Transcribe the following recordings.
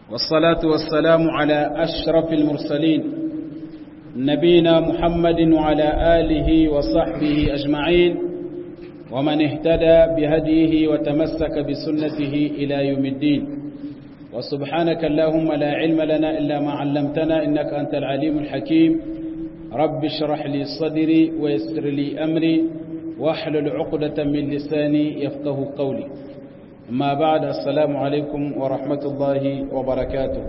والصلاة والسلام على أشرف المرسلين نبينا محمد وعلى آله وصحبه أجمعين ومن اهتدى بهديه وتمسك بسنته إلى يوم الدين وسبحانك اللهم لا علم لنا إلا ما علمتنا إنك أنت العليم الحكيم رب اشرح لي صدري ويسر لي أمري واحلل عقدة من لساني يفقه قولي ما بعد السلام عليكم ورحمة الله وبركاته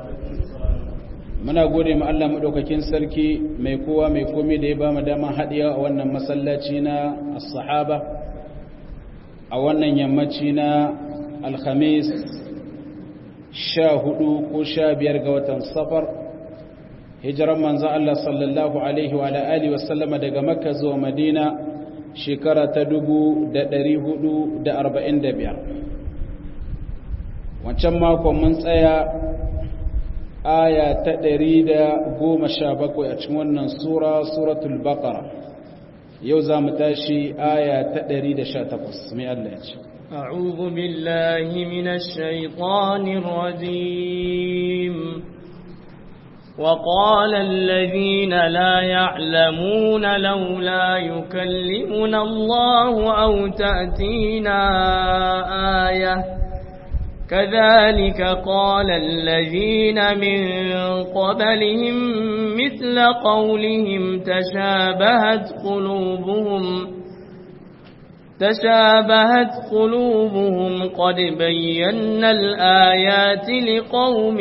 muna gode ma Allah madaukakin sarki mai kowa mai komai da ya ba mu dama hadiya a wannan masallaci na as-sahaba a wannan yammaci na alhamis 14 ko 15 ga watan safar hijiran manzo Allah sallallahu alaihi wa alihi wa sallama daga makka zuwa madina shekara ta 1445 wancan makon mun tsaya aya ta 117 a cikin wannan suratul baqara yau za mu tashi aya ta 118 mai Allah ya ce a'udhu billahi minash shaitanir rajim وقال الذين لا يعلمون لولا يكلمنا الله أو تأتينا آية كذلك قال الذين من قبلهم مثل قولهم تشابهت قلوبهم قد بينا الآيات لقوم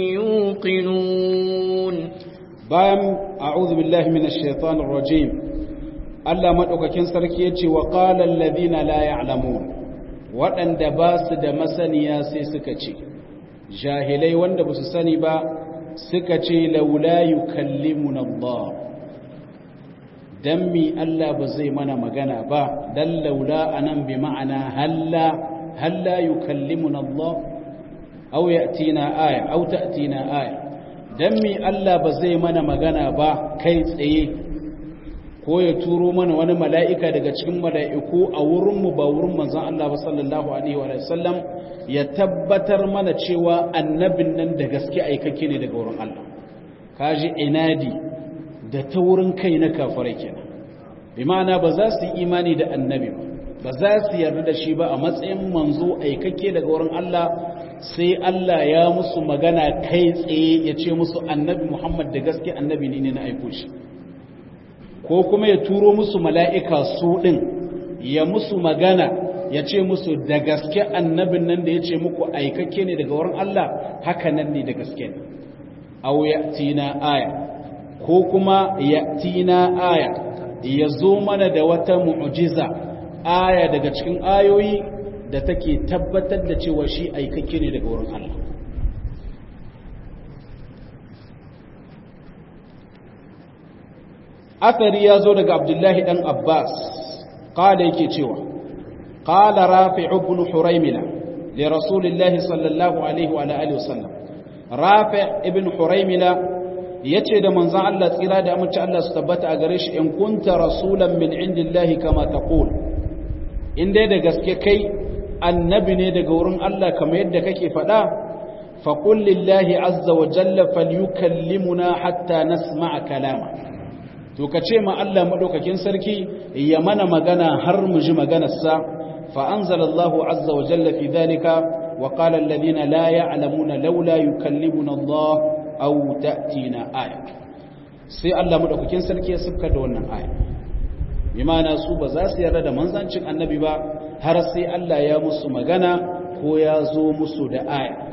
يوقنون أعوذ بالله من الشيطان الرجيم ألا مدعوكين سركيتي وقال الذين لا يعلمون waɗanda ba su da masaniya sai suka ce jahilai wanda ba su sani ba suka ce laula yukallimuna Allah dan mi Allah ba zai mana magana ba dan laula anan bi ma'ana halla yukallimuna Allah aw yatina aya aw ta'tina aya dan mi Allah ba zai mana magana ba kai tsaye ko ya turo mana wani mala'ika daga cikin mala'iku a wurinmu ba wurin manzan Allah ba sallallahu Alaihi wa sallam ya tabbatar mana cewa annabin nan da gaske aikake ne daga wurin Allah kaji inadi da ta wurin kai na kafirai kenan bi ma'ana ba za su yi imani da annabi ba za su yarda da shi ba a matsayin manzo aikake daga wurin Allah sai Allah ya musu magana kai tsaye ya ce musu annabi Muhammad da gaske annabi ne na aiko shi ko kuma ya turo musu mala'ika su ɗin ya musu magana ya ce musu da gaske annabin nan da ya ce muku aikake ne daga wurin Allah haka nan ne da gaske ne au ya'tina aya ko kuma ya'tina aya ya zo mana da wata mu'jiza aya daga cikin ayoyi da take tabbatar da cewa shi aikake ne daga wurin Allah athari ya zo daga abdullahi dan abbas kala yake cewa kala rafi' ibn huraymila li rasulillahi sallallahu alaihi wa alihi wasallam rafi' ibn huraymila yace da manzon Allah tsira da amince Allah su tabbata a gare shi in kunta rasulan min indillahi kama taqul in dai da gaske kai annabi ne daga wurin Allah kamar yadda kake faɗa fa qul lillahi azza wa jalla falyukallimuna hatta nasma'a kalama to ka ce ma Allah madaukakin sarki ya mana magana har mu ji maganarsa fa anzalallahu azza wa jalla fi dhalika wa qala alladhina la ya'lamuna laula yukallimuna Allah aw ta'tina aya sai Allah madaukakin sarki ya saka da wannan aya bi ma'ana su ba za su yarda da manzancin annabi ba har sai Allah ya musu magana ko ya zo musu da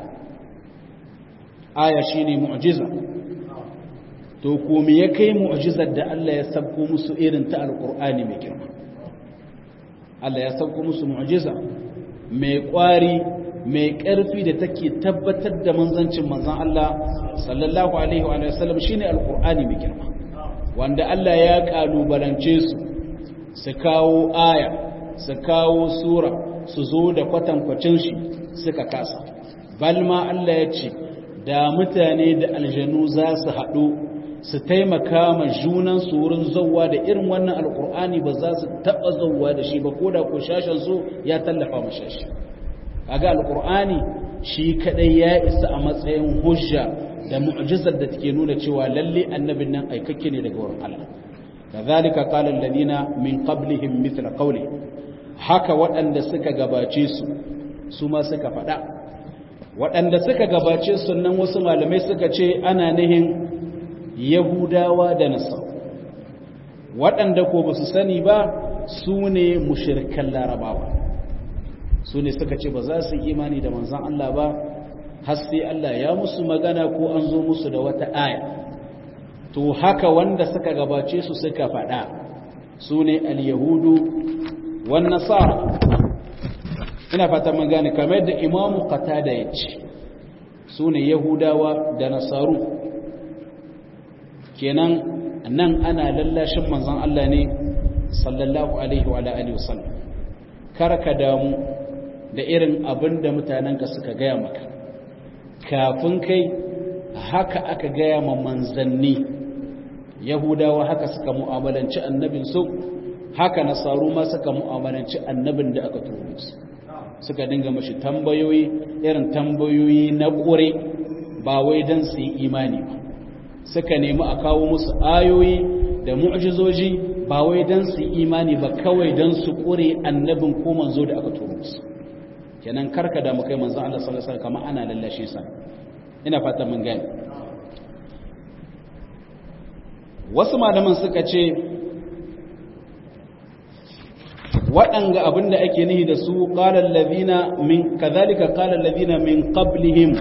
aya shine mu'jiza to ko me ya kai mu'jizar da Allah ya sabko musu irin ta alqur'ani mai girma Allah ya sabko musu mu'jiza mai kwari mai karfi da take tabbatar da manzancin manzon Allah sallallahu alaihi wa sallam shine alqur'ani mai girma wanda Allah ya kalubalance su kawo aya su kawo sura su zo da kwatankwacin shi suka kasa balma Allah ya ce da mutane da aljanu za su haɗu su taimaka ma junansu wurin zauwa da irin wannan alkur'ani ba za su taɓa zauwa da shi ba ko da ko shashen su ya tallafa ma shashi kaga alkur'ani shi kadai ya isa a matsayin hujja da mu'jizar da take nuna cewa lalle annabin nan aikakke ne daga wurin Allah kadhalika qala alladhina min qablihim mithla qawli haka waɗanda suka gabace su ma suka faɗa waɗanda suka gabace su nan wasu malamai suka ce ana nihin yahudawa da nasara waɗanda ko ba su sani ba su ne mushrikan larabawa su ne suka ce ba za su yi imani da manzan Allah ba har sai Allah ya musu magana ko an zo musu da wata aya to haka wanda suka gabace su suka faɗa su ne al-yahudu wan nasara ina fata mun gane kamar da imamu qatada ya ce su ne yahudawa da nasaru kenan nan ana lallashin manzon Allah ne sallallahu alaihi wa alihi wasallam karka damu da irin abin da mutanenka suka gaya maka kafin kai haka aka gaya ma manzanni yahudawa haka suka mu'amalanci annabin su haka nasaru ma suka mu'amalanci annabin da aka turo musu suka dinga mashi tambayoyi irin tambayoyi na ƙure ba wai dan su yi imani ba suka nemi a kawo musu ayoyi da mu'jizoji ba wai dan su yi imani ba kawai dan su ƙure annabin ko manzo da aka turo musu kenan karka da mu kai manzon Allah sallallahu alaihi wasallam kamar ana lallashe sa ina fata mun gane wasu malaman suka ce waɗanga abinda ake nihi da su qala allazina min kadhalika qala allazina min qablihim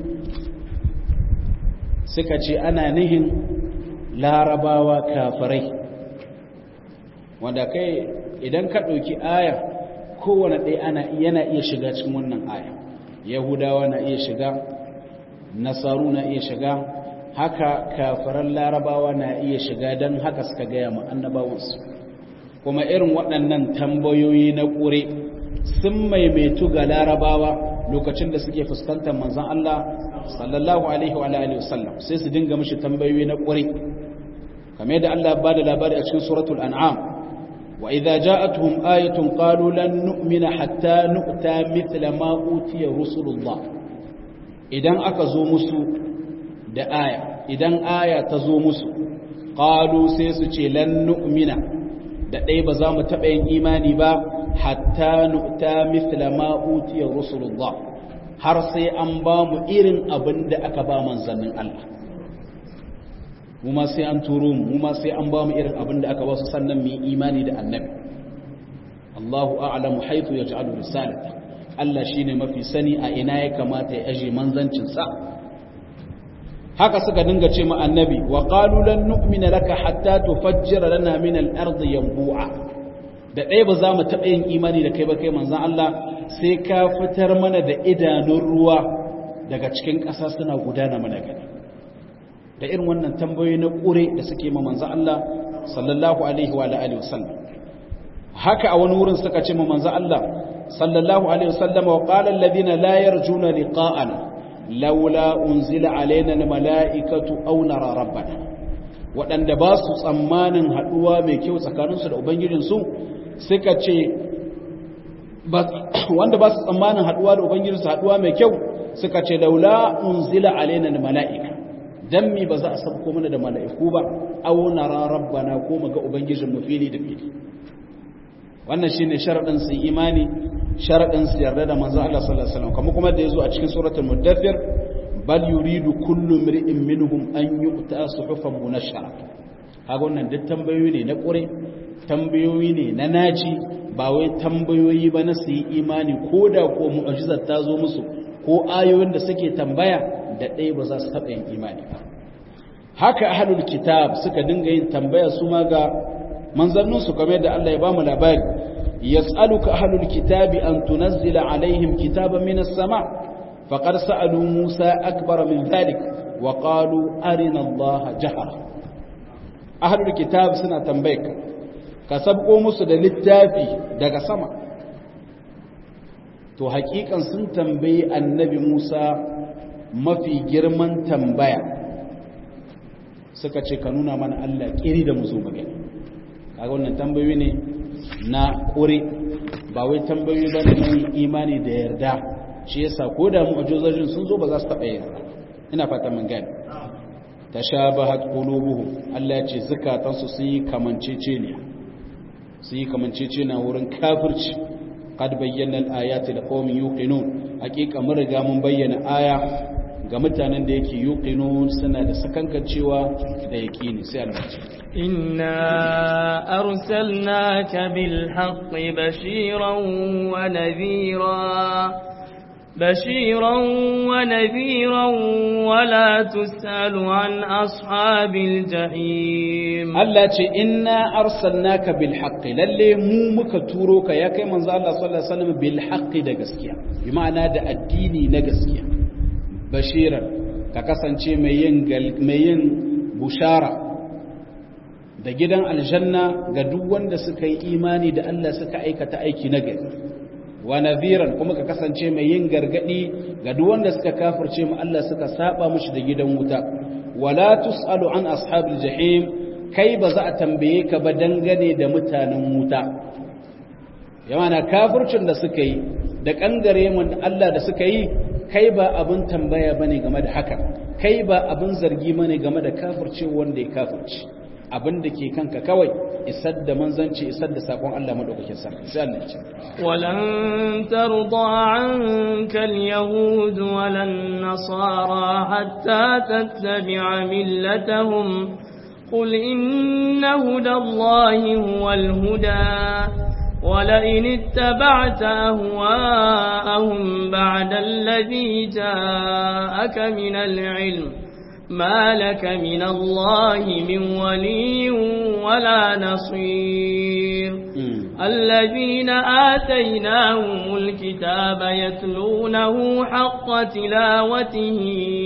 suka ce ana nihin larabawa kafirai wanda kai idan ka ɗauki aya kowane ɗaya yana iya shiga cikin wannan aya yahudawa na iya shiga nasaru na iya shiga haka kafiran larabawa na iya shiga don haka suka gaya ma annabawansu kuma irin waɗannan tambayoyi na ƙure sun maimaitu ga larabawa lokacin da suke fuskantar manzon Allah sallallahu alaihi wa alihi wasallam sai su dinga mishi tambayoyi na ƙure kamar yadda Allah ba da labari a cikin suratul an'am وإذا جاءتهم آية قالوا لن نؤمن حتى نؤتى مثل ما أوتي رسل الله إذن أكزو مسو دا آية إذن آية تزو مسو قالوا سيسوشي لن نؤمن دا أي بزام تبعين إيماني با حتى نؤتى مثل ما أوتي رسل الله حرسي أنبام إرن أبند أكبا من زمن الله mu ma sai an turo mu ma sai an ba mu irin abin da aka ba su sannan mu yi imani da annabi Allahu a'lamu haythu yaj'alu risalata Allah shine mafi sani a ina ya kamata ya aje manzancin sa haka suka dinga ce mu annabi wa qalu lan nu'mina laka hatta tufajjira lana min al-ardi yanbu'a da dai ba za mu taɓa yin imani da kai ba kai manzon Allah sai ka fitar mana da idanun ruwa daga cikin ƙasa suna gudana mana gani da irin wannan tambayoyi na ƙure da suke ma manzo Allah sallallahu alaihi wa alihi wasallam haka a wani wurin suka ce ma manzo Allah sallallahu alaihi wasallam wa qala alladhina la yarjuna liqa'ana laula unzila alaina almala'ikatu aw nara rabbana wadanda ba su tsammanin haduwa mai kyau tsakaninsu da ubangijin su suka ce wanda ba su tsammanin haduwa da ubangijin su haduwa mai kyau suka ce laula unzila alaina almala'ika dan mi ba za a sabko mana da mala'iku ba aw nara rabbana ko muga ubangijin mu fili da fili wannan shine sharadin su imani sharadin su yarda da manzo Allah sallallahu alaihi wasallam kuma da yazo a cikin suratul mudaththir bal yuridu kullu imri'in minhum an yu'ta suhufan munashshara kaga wannan duk tambayoyi ne na kure tambayoyi ne na naci ba wai tambayoyi ba na su yi imani koda ko mu'jizar ta zo musu ko ayoyin da suke tambaya da ɗaya ba za su taɓa yin imani ba haka ahlul kitab suka dinga yin tambaya su ma ga manzanninsu kamar yadda Allah ya ba mu labari yas'aluka ahlul kitabi an tunazzila alaihim kitaban minas sama faqad sa'alu Musa akbar min dhalik wa qalu arina Allah jahara ahlul kitab suna tambayaka ka sabko musu da littafi daga sama to hakikan sun tambayi annabi Musa mafi girman tambaya suka ce ka nuna mana Allah kiri da muzo magana kaga wannan tambayoyi ne na kure ba wai tambayoyi ba ne imani da yarda shi yasa ko da mu'jizojin sun zo ba za su taɓa yin ina fata mun gane tashabahat qulubuhum Allah ya ce zakatansu sun yi kamanceceniya wurin kafirci qad bayyana al-ayati liqaumin yuqinun hakika mun riga mun bayyana aya ga mutanen da yake yuqinun suna da sakankancewa da yaqini sai Allah ya ce inna arsalnaka bil haqqi بشيرا ونذيرا ولا تسأل عن أصحاب الجحيم الله ce inna arsalnaka bil haqqi lalle mu muka turo ka ya kai manzo Allah sallallahu alaihi wasallam bil haqqi da gaskiya bi ma'ana da addini na gaskiya bashiran ka kasance mai yin bushara da gidan aljanna ga duk wanda suka yi imani da Allah suka aikata aiki na gari wa nadhiran kuma ka kasance mai yin gargadi ga duk wanda suka kafirce mu Allah suka saba mushi da gidan wuta wala tusalu an ashabil jahim kai ba za a tambaye ka ba dangane da mutanen wuta yana kafircin da suka yi da kangare mun Allah da suka yi kai ba abin tambaya bane game da haka kai ba abin zargi bane game da kafirce wanda ya kafirce abin da ke kanka kawai isar da manzanci isar da sakon Allah madaukakin sarki sai Allah ya ce walan tarda anka alyahud walan nasara hatta tattabi'a millatahum qul inna hudallahi huwal huda ولئن اتبعت أهواءهم بعد الذي جاءك من العلم ما لك من الله من ولي ولا نصير الذين آتيناهم الكتاب يتلونه حق تلاوته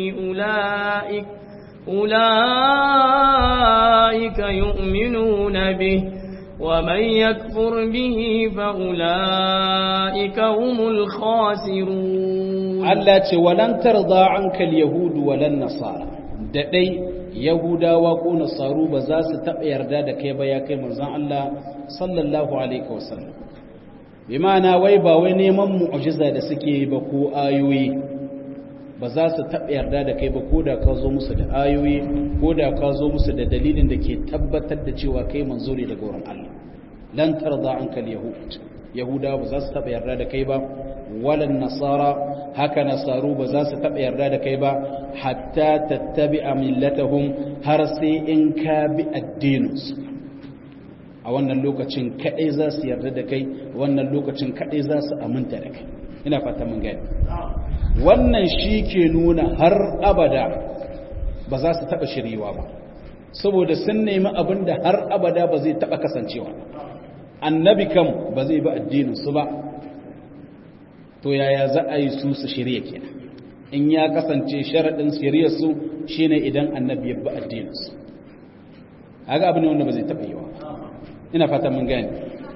أولئك يؤمنون به ومن يكفر به فأولئك هم الخاسرون التي ولن ترضى عنك اليهود ولا النصارى da dai yahudawa ko nasaru ba za su taɓa yarda da kai ba ya kai manzon Allah sallallahu alaihi wasallam bi ma'ana wai ba wai neman mu'jiza da suke yi ba ko ayoyi ba za su taɓa yarda da kai ba ko da ka zo musu da ayoyi ko da ka zo musu da dalilin da ke tabbatar da cewa kai manzo ne daga wurin Allah lan tarda anka al-yahud yahudawa ba za su taɓa yarda da kai ba walan nasara haka nasaru ba za su taɓa yarda da kai ba hatta tattabi'a millatahum har sai in ka bi addininsu a wannan lokacin kadai za su yarda da kai wannan lokacin kadai za su aminta da kai ina fata mun gani wannan shi ke nuna har abada ba za su taɓa shiriwa ba saboda sun nemi abin da har abada ba zai taɓa kasancewa annabi kam ba zai bi addininsu ba to yaya za a yi su shirya kenan in ya kasance sharaɗin shiryarsu shine idan annabi ya bi addininsu haka abin wanda ba zai taɓa yi wa ina fata mun gani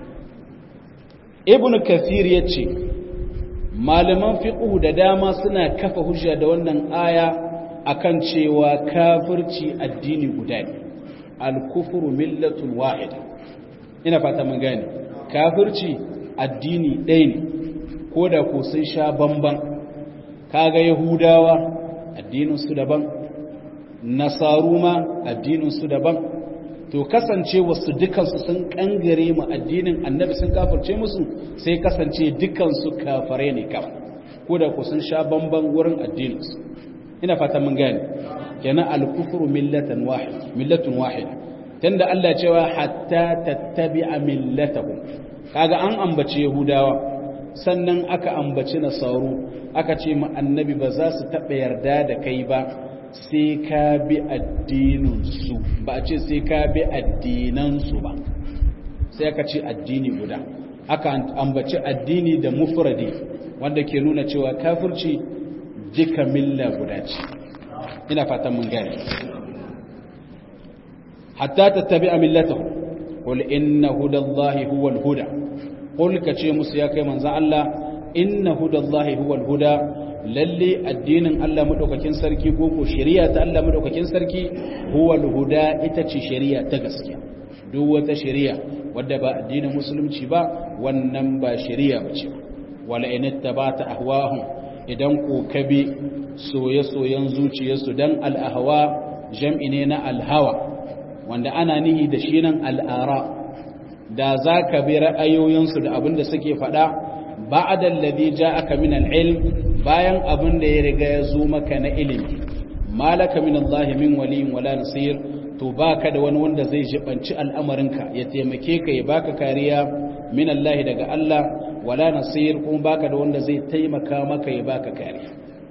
ibn kathir ya ce malaman fiqh da dama suna kafa hujja da wannan aya akan cewa kafirci addini guda ne al-kufru millatun wahida ina fata mun gane kafirci addini ɗaya ne ko da ko sun sha bamban kaga yahudawa addinin su daban nasaru ma addinin su daban to kasance wasu dukansu sun kangare mu addinin annabi sun kafirce musu sai kasance dukansu kafare ne kam ko da ku sun sha bamban wurin addininsu ina fata mun gane kenan al-kufru millatun wahid tunda Allah cewa hatta tattabi'a millatahum kaga an ambace yahudawa sannan aka ambaci nasaru aka ce mu annabi ba za su taɓa yarda da kai ba sai ka bi addininsu ba a ce sai ka bi addinansu ba sai aka ce addini guda aka ambaci addini da mufradi wanda ke nuna cewa kafirci duka milla guda ce ina fatan mun gane hatta tattabi'a millatahu qul inna hudallahi huwal huda qul kace musu ya kai manzo Allah inna hudallahi huwal huda lalle addinin Allah madaukakin sarki ko ko shari'a ta Allah madaukakin sarki huwal huda ita ce shari'a ta gaskiya duk wata shari'a wadda ba addinin musulunci ba wannan ba shari'a bace wala in ittabata ahwahum idan ko kabi soye-soyen zuciyarsu dan al-ahwa jam'i ne na al-hawa wanda ana nihi da shi nan al-ara da zaka bi ra'ayoyinsu da abinda suke faɗa ba'da alladhi ja'aka min al-ilm bayan abinda ya riga ya zo maka na ilimi malaka min Allah min waliyin wala nasir to baka da wani wanda zai jibanci al'amarinka ya taimake ka ya baka kariya min Allah daga Allah wala nasir kuma baka da wanda zai taimaka maka ya baka kariya.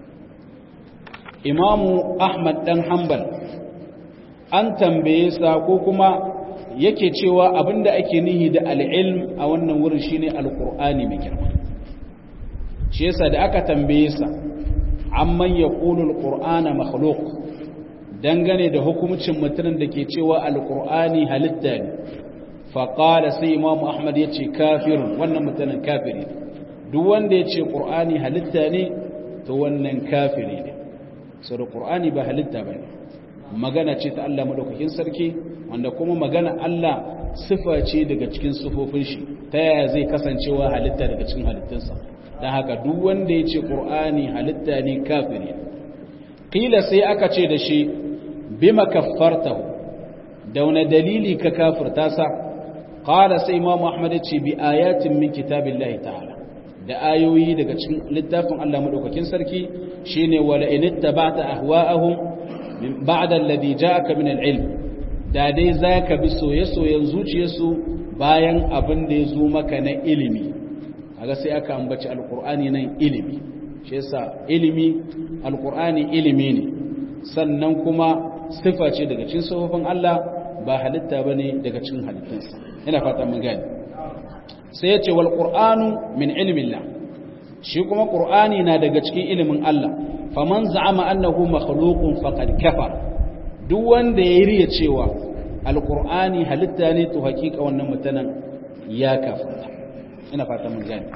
Imamu Ahmad dan Hanbal an tambaye sa ko kuma yake cewa abinda ake nihi da al-ilm a wannan wurin shine al-Qur'ani mai girma. Shi yasa da aka tambaye sa amman yaqulu al-Qur'ana makhluq dangane da hukumcin mutumin da ke cewa al-Qur'ani halitta ne fa qala sai Imam Ahmad yace kafirun wannan mutumin kafiri ne duk wanda yace Qur'ani halitta ne to wannan kafiri ne sai Qur'ani ba halitta bane magana ce ta Allah madaukakin sarki wanda kuma magana Allah sifa ce daga cikin sifofin shi ta yaya zai kasancewa halitta daga cikin halittunsa dan haka duk wanda yace Qur'ani halitta ne kafiri qila sai aka ce da shi bima kaffartahu da wani dalili ka kafirta sa qala sai Imam Ahmad ya ce bi ayatin min kitabillahi ta'ala da ayoyi daga cikin littafin Allah madaukakin sarki shine wala in ittaba'ta ahwa'ahum min ba'da alladhi ja'aka min al-ilm da dai zaka bi soye-soyen zuciyarsu bayan abin da ya zo maka na ilimi kaga sai aka ambaci alqur'ani nan ilimi shi yasa ilimi alqur'ani ilimi ne sannan kuma sifa ce daga cikin sifofin Allah ba halitta bane daga cikin halittunsa ina fata mun gane sai yace wal qur'anu min ilmillah shi kuma qur'ani na daga cikin ilimin Allah faman za'ama annahu makhluqun faqad kafar duk wanda ya riya cewa alqur'ani halitta ne to hakika wannan mutanen ya kafirta ina fata mun gane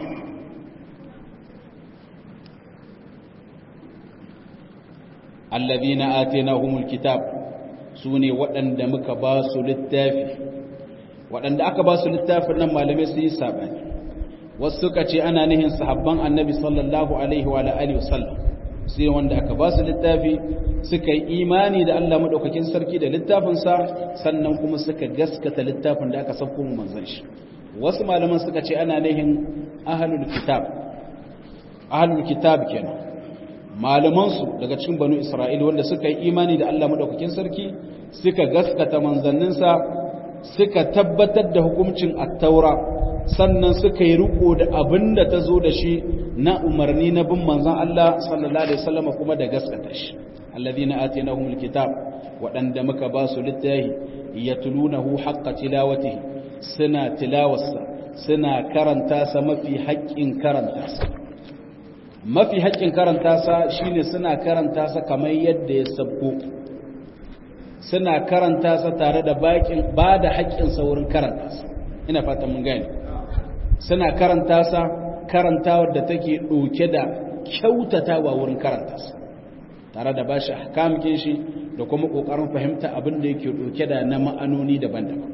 alladhina atainahumul kitab sune waɗanda muka ba su littafi waɗanda aka ba su littafin nan malamai su yi sabani wasu suka ce ana nihin sahabban annabi sallallahu alaihi wa alihi wasallam sai wanda aka ba su littafi suka yi imani da Allah madaukakin sarki da littafin sa sannan kuma suka gaskata littafin da aka sauko mu manzon shi wasu malaman suka ce ana nihin ahlul kitab kenan malamansu daga cikin banu Isra'ila wanda suka yi imani da Allah madaukakin sarki suka gaskata manzanninsa suka tabbatar da hukuncin at-taura sannan suka yi riko da abinda ta zo da shi na umarni na bin manzon Allah sallallahu alaihi wasallam kuma da gaskata shi alladhina atainahumul kitab wadanda muka ba su littafi yatlunahu haqqa tilawatihi suna tilawarsa suna karanta sa mafi haƙƙin karanta sa mafi haƙƙin karanta sa shine suna karanta sa kamar yadda ya sabko suna karanta sa tare da ba da haƙƙin sa wurin karanta sa ina fata mun gane suna karanta sa karantawar da take ɗauke da kyautatawa wurin karanta sa tare da bashi ahkamin shi da kuma ƙoƙarin fahimta abin da yake ɗauke da na ma'anoni daban-daban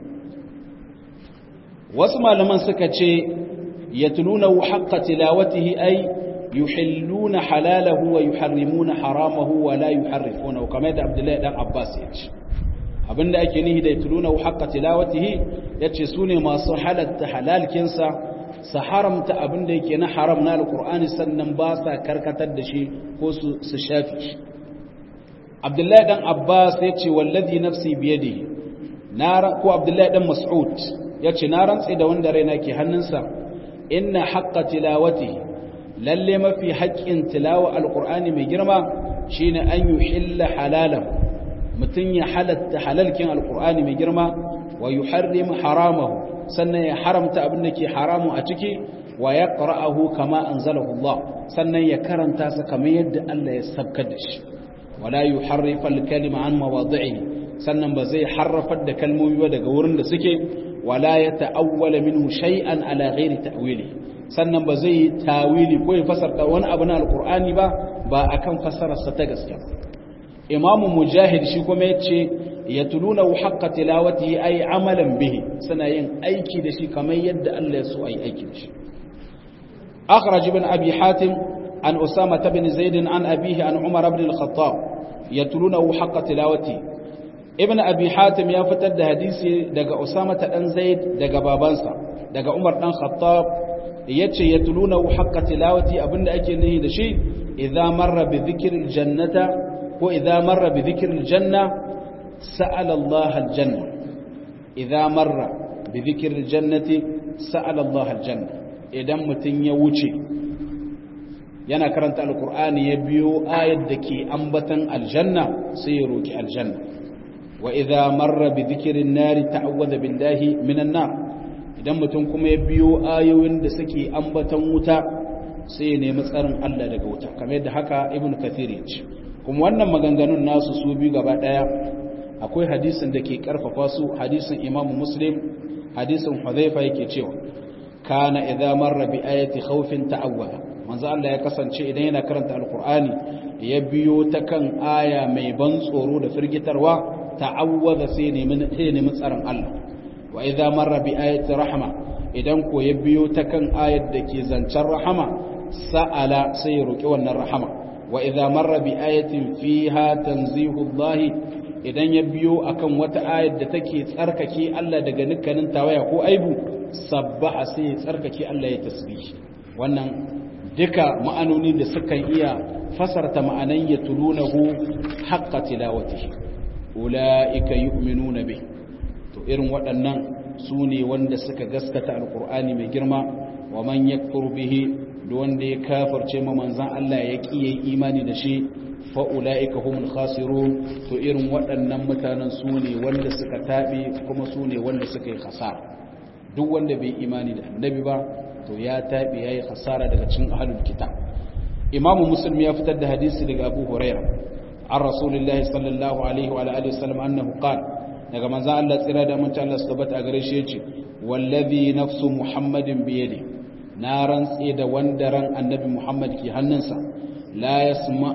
wasu malaman suka ce yatluna haqqa tilawatihi ay yuhilluna halalahu wa yuharrimuna haramahu wa la yuharrifunahu kamar da Abdullahi dan Abbas yace abinda ake nihi da yatluna haqqa tilawatihi yace sune masu halatta halalkin sa su haramta abinda yake na haram na alqur'ani sannan ba sa karkatar da shi ko su shafi shi Abdullahi dan Abbas yace wallazi nafsi biyadihi ko Abdullahi dan Mas'ud yace na rantsi da wanda raina ke hannunsa inna haqqa tilawatihi lalle mafi haƙƙin tilawa alƙur'ani mai girma shine an yuhilla halalan mutum ya halatta halalkin alƙur'ani mai girma wa yuharrim haramahu sannan ya haramta abin da ke haramu a ciki wa yaqra'ahu kama anzalahu Allah sannan ya karanta sa kamar yadda Allah ya sabkar da shi wala yuharrifa al-kalima an mawadhi'i sannan ba zai harrafar da kalmomi ba daga wurin da suke wala yata'awwala minhu shay'an ala ghairi ta'wili sannan ba zai yi tawili ko ya fasarta wani abu na alkur'ani ba akan fasararsa ta gaske imamu mujahid shi kuma yace yatluna haqqa tilawatihi ay amalan bihi suna yin aiki da shi kamar yadda Allah ya so ayi aiki da shi akhraj ibn abi hatim عن أسامة بن زيد عن أبيه عن عمر بن الخطاب يتلونه حق تلاوته ابن أبي حاتم يفتد حديثي دقى أسامة بن زيد دقى بابانسا دقى عمر بن الخطاب يتلونه حق تلاوته أبن أكينه دشي إذا مر بذكر الجنة وإذا مر بذكر الجنة سأل الله الجنة إذا مر بذكر الجنة سأل الله الجنة إذا متن يوشي yana karanta alkur'ani ya biyo ayar da ke ambatan aljanna sai ya roki aljanna wa idza marra bi dhikrin nari ta'awwadha billahi minan nar idan mutum kuma ya biyo ayoyin da suke ambatan wuta sai ya nemi tsarin Allah daga wuta kamar yadda haka ibn kathir ya ce kuma wannan maganganun nasu su biyu gaba daya akwai hadisin da ke karfafa su hadisin imamu muslim hadisin hudhaifa yake cewa kana idza marra bi ayati khawfin ta'awwadha manzo Allah ya kasance idan yana karanta alqur'ani ya biyo ta kan aya mai ban tsoro da firgitarwa ta'awwadha sai nemi tsaron Allah wa idza marra bi ayati rahma idan ko ya biyo ta kan ayar da ke zancen rahama sa'ala sai ya roki wannan rahama wa idza marra bi ayatin fiha tanzihu Allah idan ya biyo akan wata ayar da take tsarkake Allah daga dukkanin tawaya ko aibu sabbaha sai ya tsarkake Allah ya tasbih wannan duka ma'anoni da sukan iya fasarta ma'anan ya tulunahu haqqa tilawatihi ulaika yu'minuna bih to irin waɗannan su ne wanda suka gaskata alqur'ani mai girma wa man yakfur bihi da wanda ya kafirce ma manzon Allah ya kiyaye imani da shi fa ulaika humul khasirun to irin waɗannan mutanen su ne wanda suka tabe kuma su ne wanda suka yi khasara duk wanda bai imani da annabi ba to ya tabi yayi khasara daga cikin ahlul kitab imamu muslim ya fitar da hadisi daga abu huraira an rasulullahi sallallahu alaihi wa alihi wasallam annahu qala daga manzo Allah tsira da mun Allah subhanahu a gare shi yace wallazi nafsu muhammadin bi yadi na rantsi da wanda ran annabi muhammad ke hannunsa la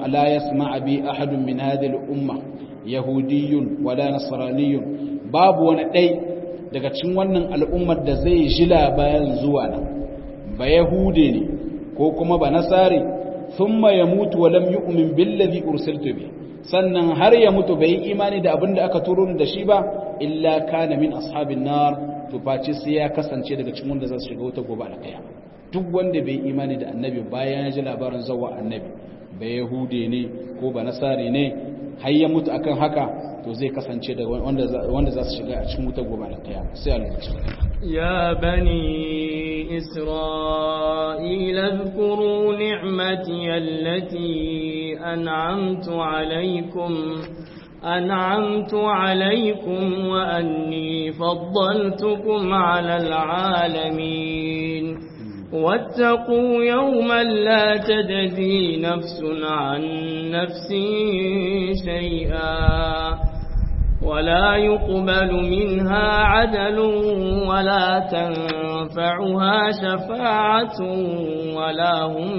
yasma bi ahadun min hadhihi al-umma yahudiyyun wala nasraniyyun babu wani dai daga cikin wannan al'ummar da zai ji labarin zuwa nan ba yahude ne ko kuma ba nasari thumma yamutu wa lam yu'min billazi ursiltu bi sannan har ya mutu bai imani da abin da aka turo da shi ba illa kana min ashabin nar to face sai ya kasance daga cikin wanda za su shiga wuta gobe alƙiyama duk wanda bai imani da annabi bayan ya ji labarin zawa annabi ba yahude ne ko ba nasari ne har ya mutu akan haka to zai kasance da wanda za su shiga a cikin wuta gobe alƙiyama sai Allah يا بني إسرائيل اذكروا نعمتي التي أنعمت عليكم وأني فضلتكم على العالمين واتقوا يوما لا تجزي نفس عن نفس شيئا ولا يقبل منها عدل ولا تنفعها شفاعة ولا هم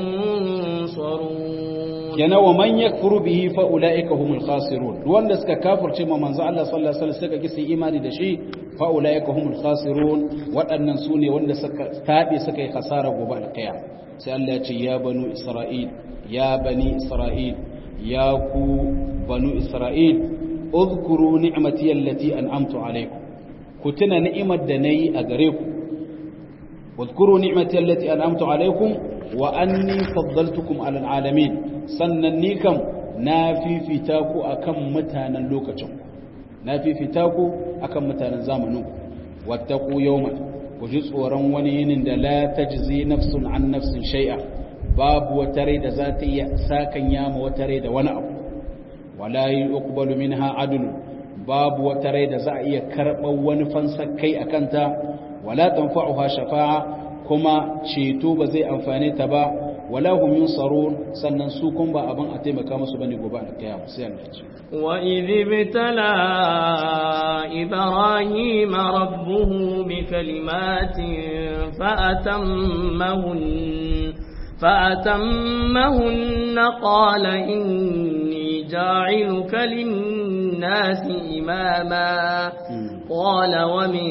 ينصرون yana wa man yakfuru bihi fa ulaika humul khasirun wanda suka kafirce ma manzo Allah sallallahu alaihi wasallam suka kisi imani da shi fa ulaika humul khasirun waɗannan sune wanda suka tabe suka yi khasara gobe alqiyam sai Allah ya ce ya banu isra'il ya bani isra'il ya ku banu isra'il اذكروا نعمتي التي أنعمت عليكم كتنا نعمة دني أغريكم واذكروا نعمتي التي أنعمت عليكم وأني فضلتكم على العالمين سننيكم نافي فتاكو أكم متانا لوكتكم نافي فتاكو أكم متانا زامنكم واتقوا يوما وجزء ورنونين لا تجزي نفس عن نفس شيئا باب وتريد ذاتي ساكن يام وتريد ونأب wala yuqbalu minha adl babu wata rai da za a iya karɓar wani fansar kai akanta wala tanfa'uha shafa'a kuma ceto ba zai amfane ta ba wala hum yunsarun sannan su kun ba abin a taimaka musu bane gobe a kiyama sai Allah ya ce wa idh ibtala ibrahim rabbuhu bi kalimatin فأتمهن قال إني جاعلك للناس إماما قال ومن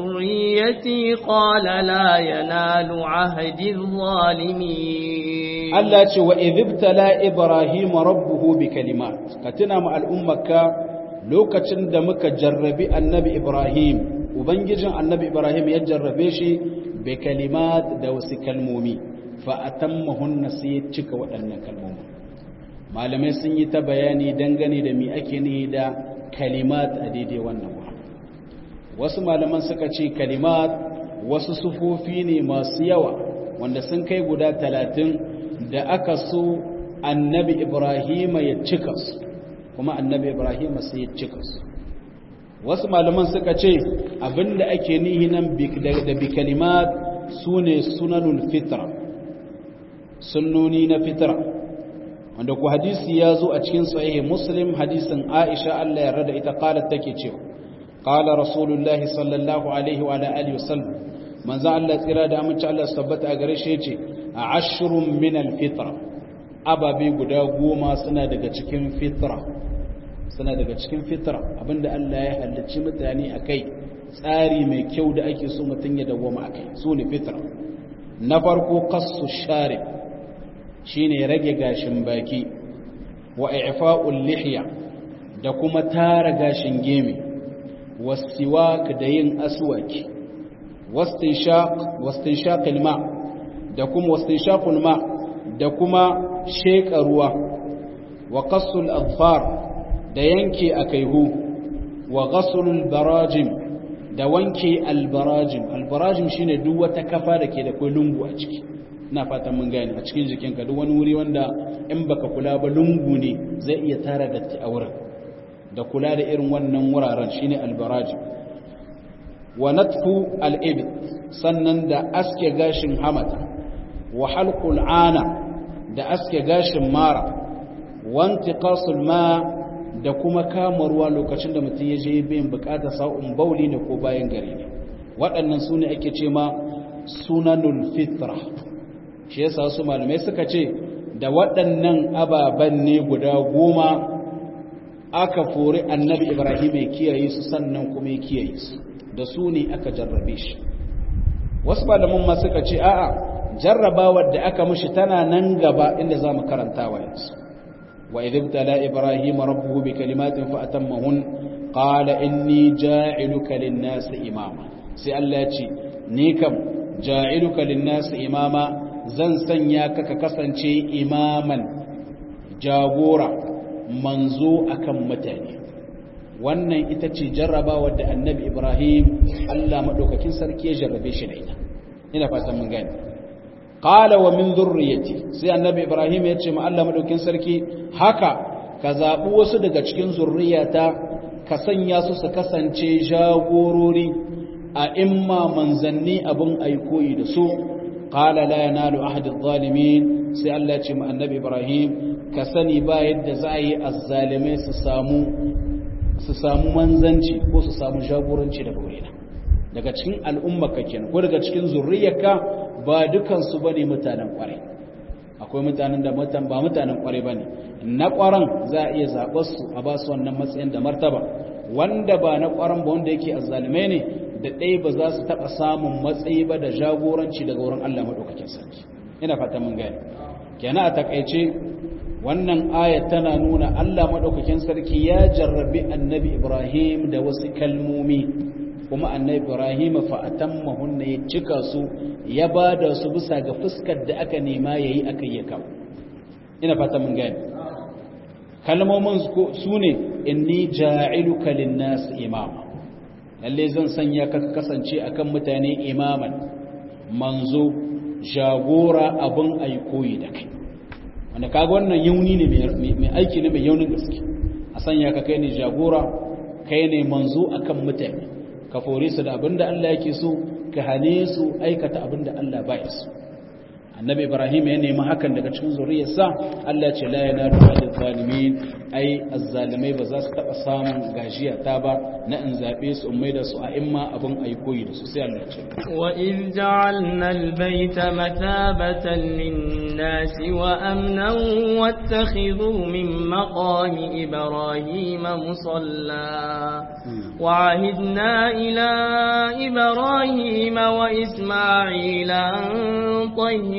ذريتي قال لا ينال عهد الظالمين Allah ce wa idhibtala Ibrahim rabbuhu bi kalimat, ka tuna mu al'ummaka lokacin da muka jarrabi annabi Ibrahim, ubangijin annabi Ibrahim ya jarrabe shi bi kalimat da wasu kalmomi, fa atammahunna sai ya cika waɗannan kalmomi. Malamai sun yi ta bayani dangane da me ake nihi da kalimat a daidai wannan wa. Wasu malaman suka ce kalimat wasu sufofi ne masu yawa wanda sun kai guda 30 da aka so annabi Ibrahim ya cika su, kuma annabi Ibrahim sai ya cika su. Wasu malaman suka ce abinda ake nihi nan da bi kalimat sune sunanul fitra, sunnoni na fitra, wanda ku hadisi ya zo a cikin sahih Muslim hadisin Aisha Allah ya rada ita qalat take cewa qala rasulullahi sallallahu alaihi wa alihi wasallam, manzo Allah tsira da amince Allah tabbata a gare shi yace ashrun min al-fitra, ababi guda 10 suna daga cikin fitra, suna daga cikin fitra, abinda Allah ya halicci mutane akai, tsari mai kyau da ake so mutun ya dawoma akai, su ne fitra. Na farko qassu sharib, shine rage gashin baki, wa i'fa'ul lihya, da kuma tara gashin geme, wasiwak da yin aswaki, wastinshaqul ma, da kuma wastinshaqul ma, da kuma sheka ruwa, wa qassul adfar, da yanke akaihu, wa ghaslul barajim, da wanke albarajim. Albarajim shine duk wata kafa da ke da kai lungu a ciki, ina fatan mun gane, a cikin jikinka duk wani wuri wanda in baka kula ba lungu ne zai iya tara datti a wurin, da kula da irin wannan wuraren shine albarajim. wa natfu al-ibd, sannan da aske gashin hamata, wa halqul ana, da aske gashin mara, wa intiqasul ma, da kuma kama ruwa lokacin da mutum ya je bin bukata sa'un bauli ne ko bayan gari ne. Waɗannan su ne ake ce ma sunanul fitra. Shi yasa su malamai suka ce da waɗannan ababen ne guda 10 aka fori annabi Ibrahim ya kiyaye su, sannan kuma ya kiyaye su, da su ne aka jarrabe shi. Wasu malaman ma suka ce a'a, jarrabawar da aka mishi tana nan gaba inda za mu karanta wa yanzu. wa idibtala Ibrahim rabbuhu bi kalimatin fa atammahun qala inni ja'iluka lin-nasi imama. Sai Allah ya ce ni kam ja'iluka lin-nasi imama, zan sanya ka kasance imaman, jagora, manzo akan mutane. Wannan ita ce jarrabawar da annabi Ibrahim Allah madaukakin sarki ya jarrabe shi da ita. Ina fatan mun gane. Qala wa min dhurriyyati, sai annabi Ibrahim ya ce ma Allah madaukakin sarki, haka ka zabi wasu daga cikin zurriyata ka sanya su su kasance jagorori a imma manzanni abun aikoyi da su. Qala la yanalu ahadi adh-dhalimin, sai Allah ya ce ma annabi Ibrahim, ka sani ba yadda za a yi azzalimai su samu manzanci ko su samu jagoranci daga wurina, daga cikin al'ummarka kenan ko daga cikin zurriyarka. Ba dukansu bane mutanen kwarai, akwai mutanen da ba mutanen kwarai bane. Na kwaran za a iya zaɓar su a ba su wannan matsayin da martaba, wanda ba na kwaran ba, wanda yake azzalimai ne da ɗaya, ba za su taɓa samun matsayi ba da jagoranci daga wurin Allah maɗaukakin sarki. Ina fata mun gane. Kenan a takaice wannan ayat tana nuna Allah maɗaukakin sarki ya jarrabi annabi Ibrahim da wasu kalmomi, kuma annabi Ibrahim fa atammahunna, ya cika su, ya bada su bisa ga fuskar da aka nema yayi aka yi kawo. Ina fata mun gane. Kalmomin su ne inni ja'iluka lin-nas imama, lalle zan sanya ka kasance akan mutane imaman, manzo, jagora, abun ayi koyi da kai. Wanda kaga wannan yauni ne mai aiki ne mai yaunin gaske, a sanya ka kai ne jagora, kai ne manzo akan mutane, ka fore su da abinda Allah yake so, ka hane su aikata abinda Allah ba ya so. Annabi Ibrahim ya nemi hakan daga cikin zuriyarsa. Allah ce la yanalu adh-dhalimin, ai azzalimai ba za su taba samun gajiya ta ba na in zabe su ummai da su a imma abin ayi koyi da su. Sai Allah ce wa in ja'alna al-bayta mathabatan lin-nasi wa amnan wattakhidhu min maqami Ibrahim musalla wa ahidna ila Ibrahim wa Isma'ila an tahhira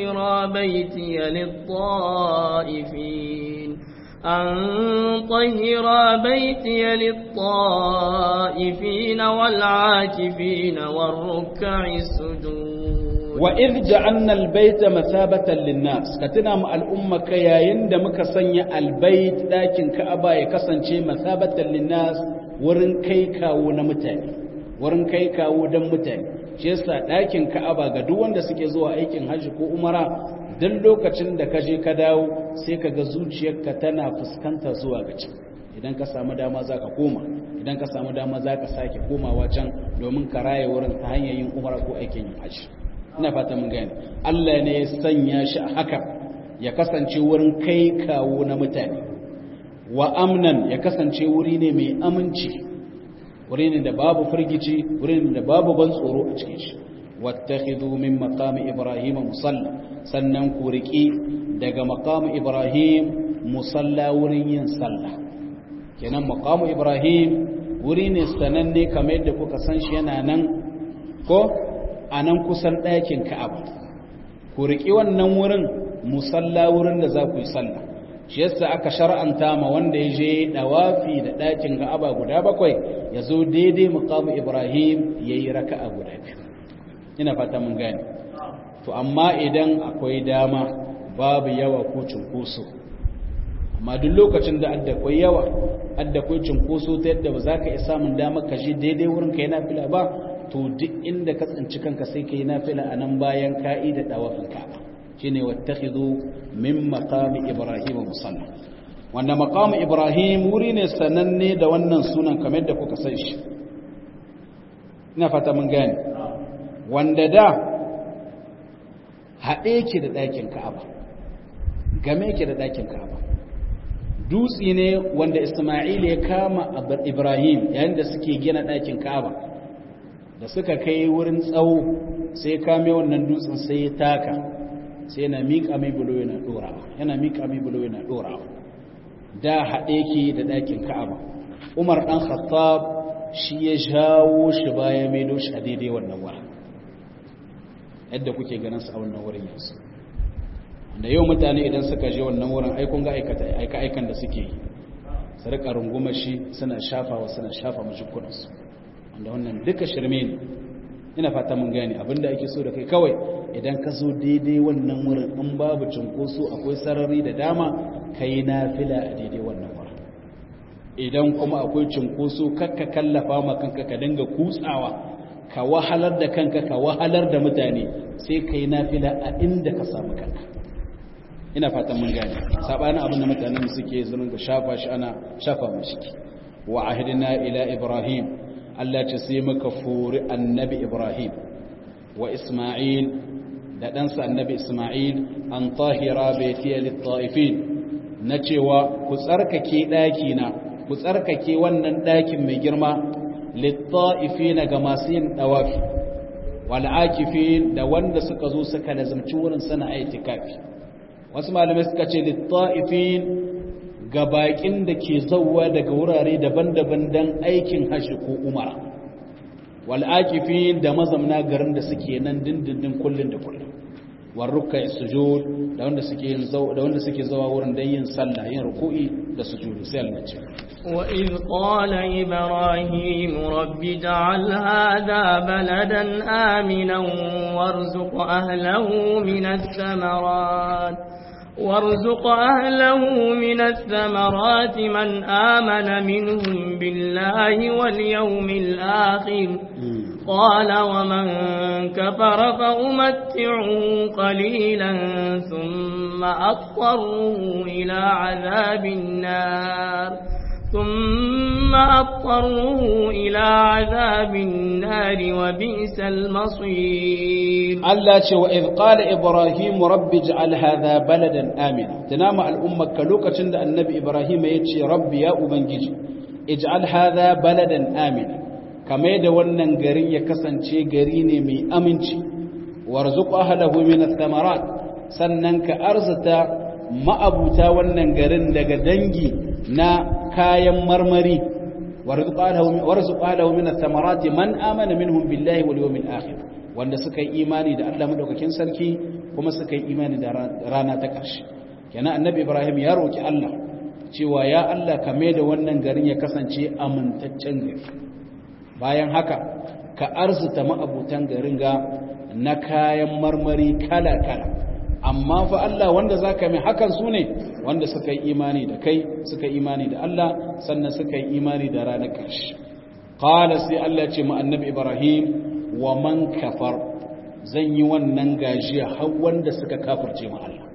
طهر بيتي للطائفين والعاكفين والركع السجود. وإذ جعلنا البيت مثابة للناس كتنا مع الأمة كياين دمك سنيا البيت لكن كأبا يكسن شيء مثابة للناس ورن كيكا ونمتاني ورن كيكا ودمتاني شيسا لكن كأبا قدوان دا سكيزوا أيكين حج كو أمرا duk lokacin da ka je ka dawo sai ka ga zuciyarka tana fuskanta zuwa ga can idan ka samu dama za ka koma idan ka samu dama za ka sake komawa can domin ka raye wurin ta hanyar yin umara ko aikin yin hajji ina fata mun gane Allah ne ya sanya shi a haka ya kasance wurin kai kawo na mutane wa amnan ya kasance wuri ne mai aminci wuri ne da babu firgici wuri ne da babu ban tsoro a cikin shi wattakhidhu min maqami ibrahim musalla sannan ku riki daga maqamu ibrahim musalla wurin yin sallah kenan maqamu ibrahim wuri ne sananne kamar yadda kuka san shi yana nan ko anan kusan ɗakin ka'aba ku riki wannan wurin musalla wurin da za ku yi sallah shi yasa aka shar'anta ma wanda ya je dawafi da ɗakin ka'aba guda 7 ya zo daidai maqamu ibrahim yayi raka'a guda 2 ina fata mun gane to amma idan akwai dama babu yawa ko cunkoso amma duk lokacin da akwai yawa akwai cunkoso ta yadda ba za ka iya samun dama ka je daidai wurin ka yi nafila ba to duk inda ka tsinci kanka sai ka yi nafila a nan bayan ka'i da dawafin ka'aba shine wattakhidhu min maqami ibrahim musalla wanda maqami ibrahim wuri ne sananne da wannan sunan kamar da kuka san shi ina fata mun gane wanda da haɗe ke da ɗakin ka'aba game ke da ɗakin ka'aba dutse ne wanda Isma'il ya kama Ibrahim yayin da suke gina ɗakin ka'aba da suka kai wurin tsawo sai ya kame wannan dutsen sai ya taka sai yana miƙa mai bulo yana ɗorawa da haɗe ke da ɗakin ka'aba Umar ɗan Khattab shi ya jawo shi baya mai doshi a daidai wannan wurin yadda kuke ganin su a wannan wurin yanzu da yau mutane idan suka je wannan wurin aikun ga aikan da suke yi su rika rungumar shi suna shafa majikunansu wanda wannan duka shirme ne ina fata mun gane abinda ake so da kai kawai idan ka zo daidai wannan wurin in babu cinkoso akwai sarari da dama ka yi nafila a daidai wannan wurin idan kuma akwai cinkoso kakka kallafa ma kanka ka dinga kutsawa ka wahalar da kanka ka wahalar da mutane sai ka yi nafila a inda ka samu kanka ina fatan mun gane sabanin abin da mutanen suke zurin ga shafa shi ana shafa mashi wa ahidina ila ibrahim Allah ce sai muka furi annabi ibrahim wa isma'il da ɗansa annabi isma'il an tahira baitiya lit-ta'ifin na cewa ku tsarkake ɗakina ku tsarkake wannan ɗakin mai girma lit-ta'ifina ga masu yin dawafi wal akifin da wanda suka zo suka lazumci wurin sana itikafi wasu malamai suka ce lit-ta'ifin ga bakin da ke zauwa daga wurare daban-daban dan aikin hajji ko umara wal akifin da mazamna garin da suke nan dindindin kullun da kullun war ruk'a sujud da wanda suke zawa wurin dan yin sallah yin ruku'i da sujudi sai Allah ce wa id qala ibrahim rabbi ja'al hadha baladan aminan warzuq ahlihi من الثمرات من آمن منهم بالله واليوم الآخر قال ومن كفر فأمتعه قليلا ثم أضطره إلى عذاب النار وبئس المصير الله ce wa idh qala ibrahim rabbi ij'al hadha baladan amina tunama al'umma lokacin da annabi ibrahim ya ce rabbi ya ubangiji ij'al hadha baladan amina kamar da wannan gari ya kasance gari ne mai aminci warzuq ahlahu min ath-thamarat sannan ka arzuta ma'abuta wannan garin daga dangi na kayan marmari warzuq ahlahu min ath-thamarati man amana minhum billahi wal yawmil akhir wanda suka yi imani da Allah madaukakin sarki kuma suka yi imani da rana ta ƙarshe. Kenan annabi Ibrahim ya roki Allah cewa ya Allah ka mai da wannan garin ya kasance amintaccen gari, bayan haka ka arzuta ma'abutan garin ga na kayan marmari kala-kala, amma fa Allah wanda za ka mai hakan su ne wanda suka yi imani da kai, suka yi imani da Allah, sannan suka yi imani da ranar ƙarshe. Qala sai Allah ce ma annabi Ibrahim, wa man kafar, zan yi wannan gajiya har wanda suka kafirce ma Allah.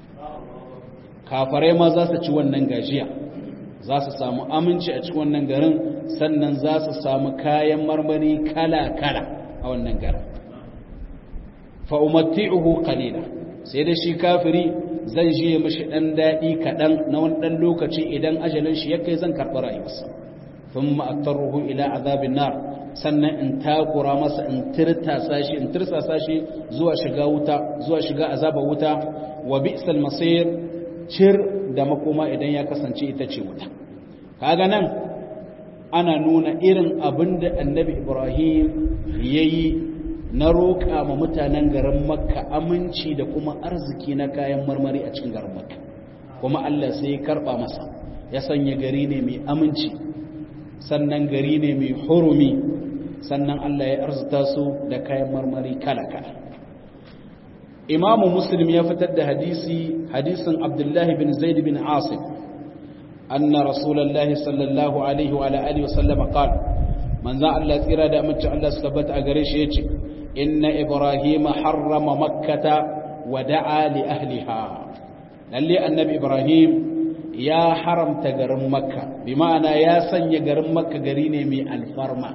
Kafarai ma za su ci wannan gajiya, za su samu aminci a cikin wannan garin, sannan za su samu kayan marmari kala-kala a wannan garin. Fa umatti'uhu qalila, sai da shi kafiri zan jiye mashi dan dadi kadan na wani dan lokaci, idan ajalin shi ya kai zan karɓi rayuwarsa. Thumma attaruhu ila azabin nar, sannan in takura masa, in tirsasa shi zuwa shiga wuta, zuwa shiga azabar wuta. Wa bi'sal masir, cir da makoma idan ya kasance ita ce wuta. Kaga nan ana nuna irin abin da annabi Ibrahim yayi na roƙa ma mutanen garin Makka aminci da kuma arziki na kayan marmari a cikin garin Makka, kuma Allah sai ya karba masa, ya sanya gari ne mai aminci, sannan gari ne mai hurumi, sannan Allah ya arzuta su da kayan marmari kala-kala. Imamu Muslim ya fitar da hadisin Abdullahi bin Zaid bin Asim, anna Rasulullahi sallallahu alaihi wa alihi wa sallam qala, manzo Allah tsira da amince Allah su tabbata a gare shi yace, inna Ibrahim harrama makkata wa da'a li ahliha. Lalle annabi Ibrahim ya haramta garin Makka, bi ma'ana ya sanya garin Makka gari ne mai alfarma,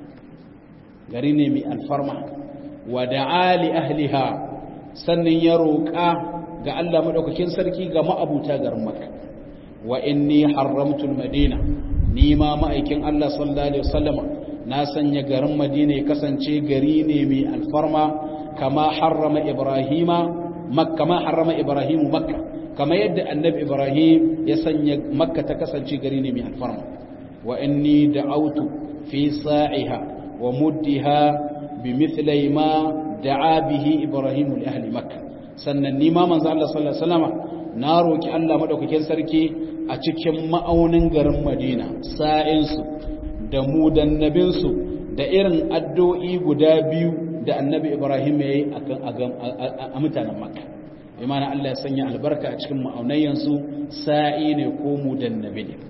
gari ne mai alfarma. Wa da'a li ahliha, sannan ya roƙa ga Allah madaukakin sarki ga ma'abuta garin Makka. Wa inni haramtu al-Madina, ni ma ma'aikin Allah sallallahu alaihi wasallam na sanya garin Madina ya kasance gari ne mai alfarma, kama harrama Ibrahim Makka, kama yadda annabi Ibrahim ya sanya Makka ta kasance gari ne mai alfarma. Wa inni da'awtu fi sa'iha wa muddiha bimithli ma da'a bihi Ibrahim li ahli Makka, sannan ni ma manzo Allah sallallahu alaihi wasallam na roki Allah madaukakin sarki a cikin ma'aunin garin Madina, sa'insu da mudannabinsu da irin addu'o'i guda biyu da annabi Ibrahim ya yi a mutanen Makka. Imana Allah ya sanya albarka a cikin ma'aunayensu, sa'i ne ko mudannabi ne.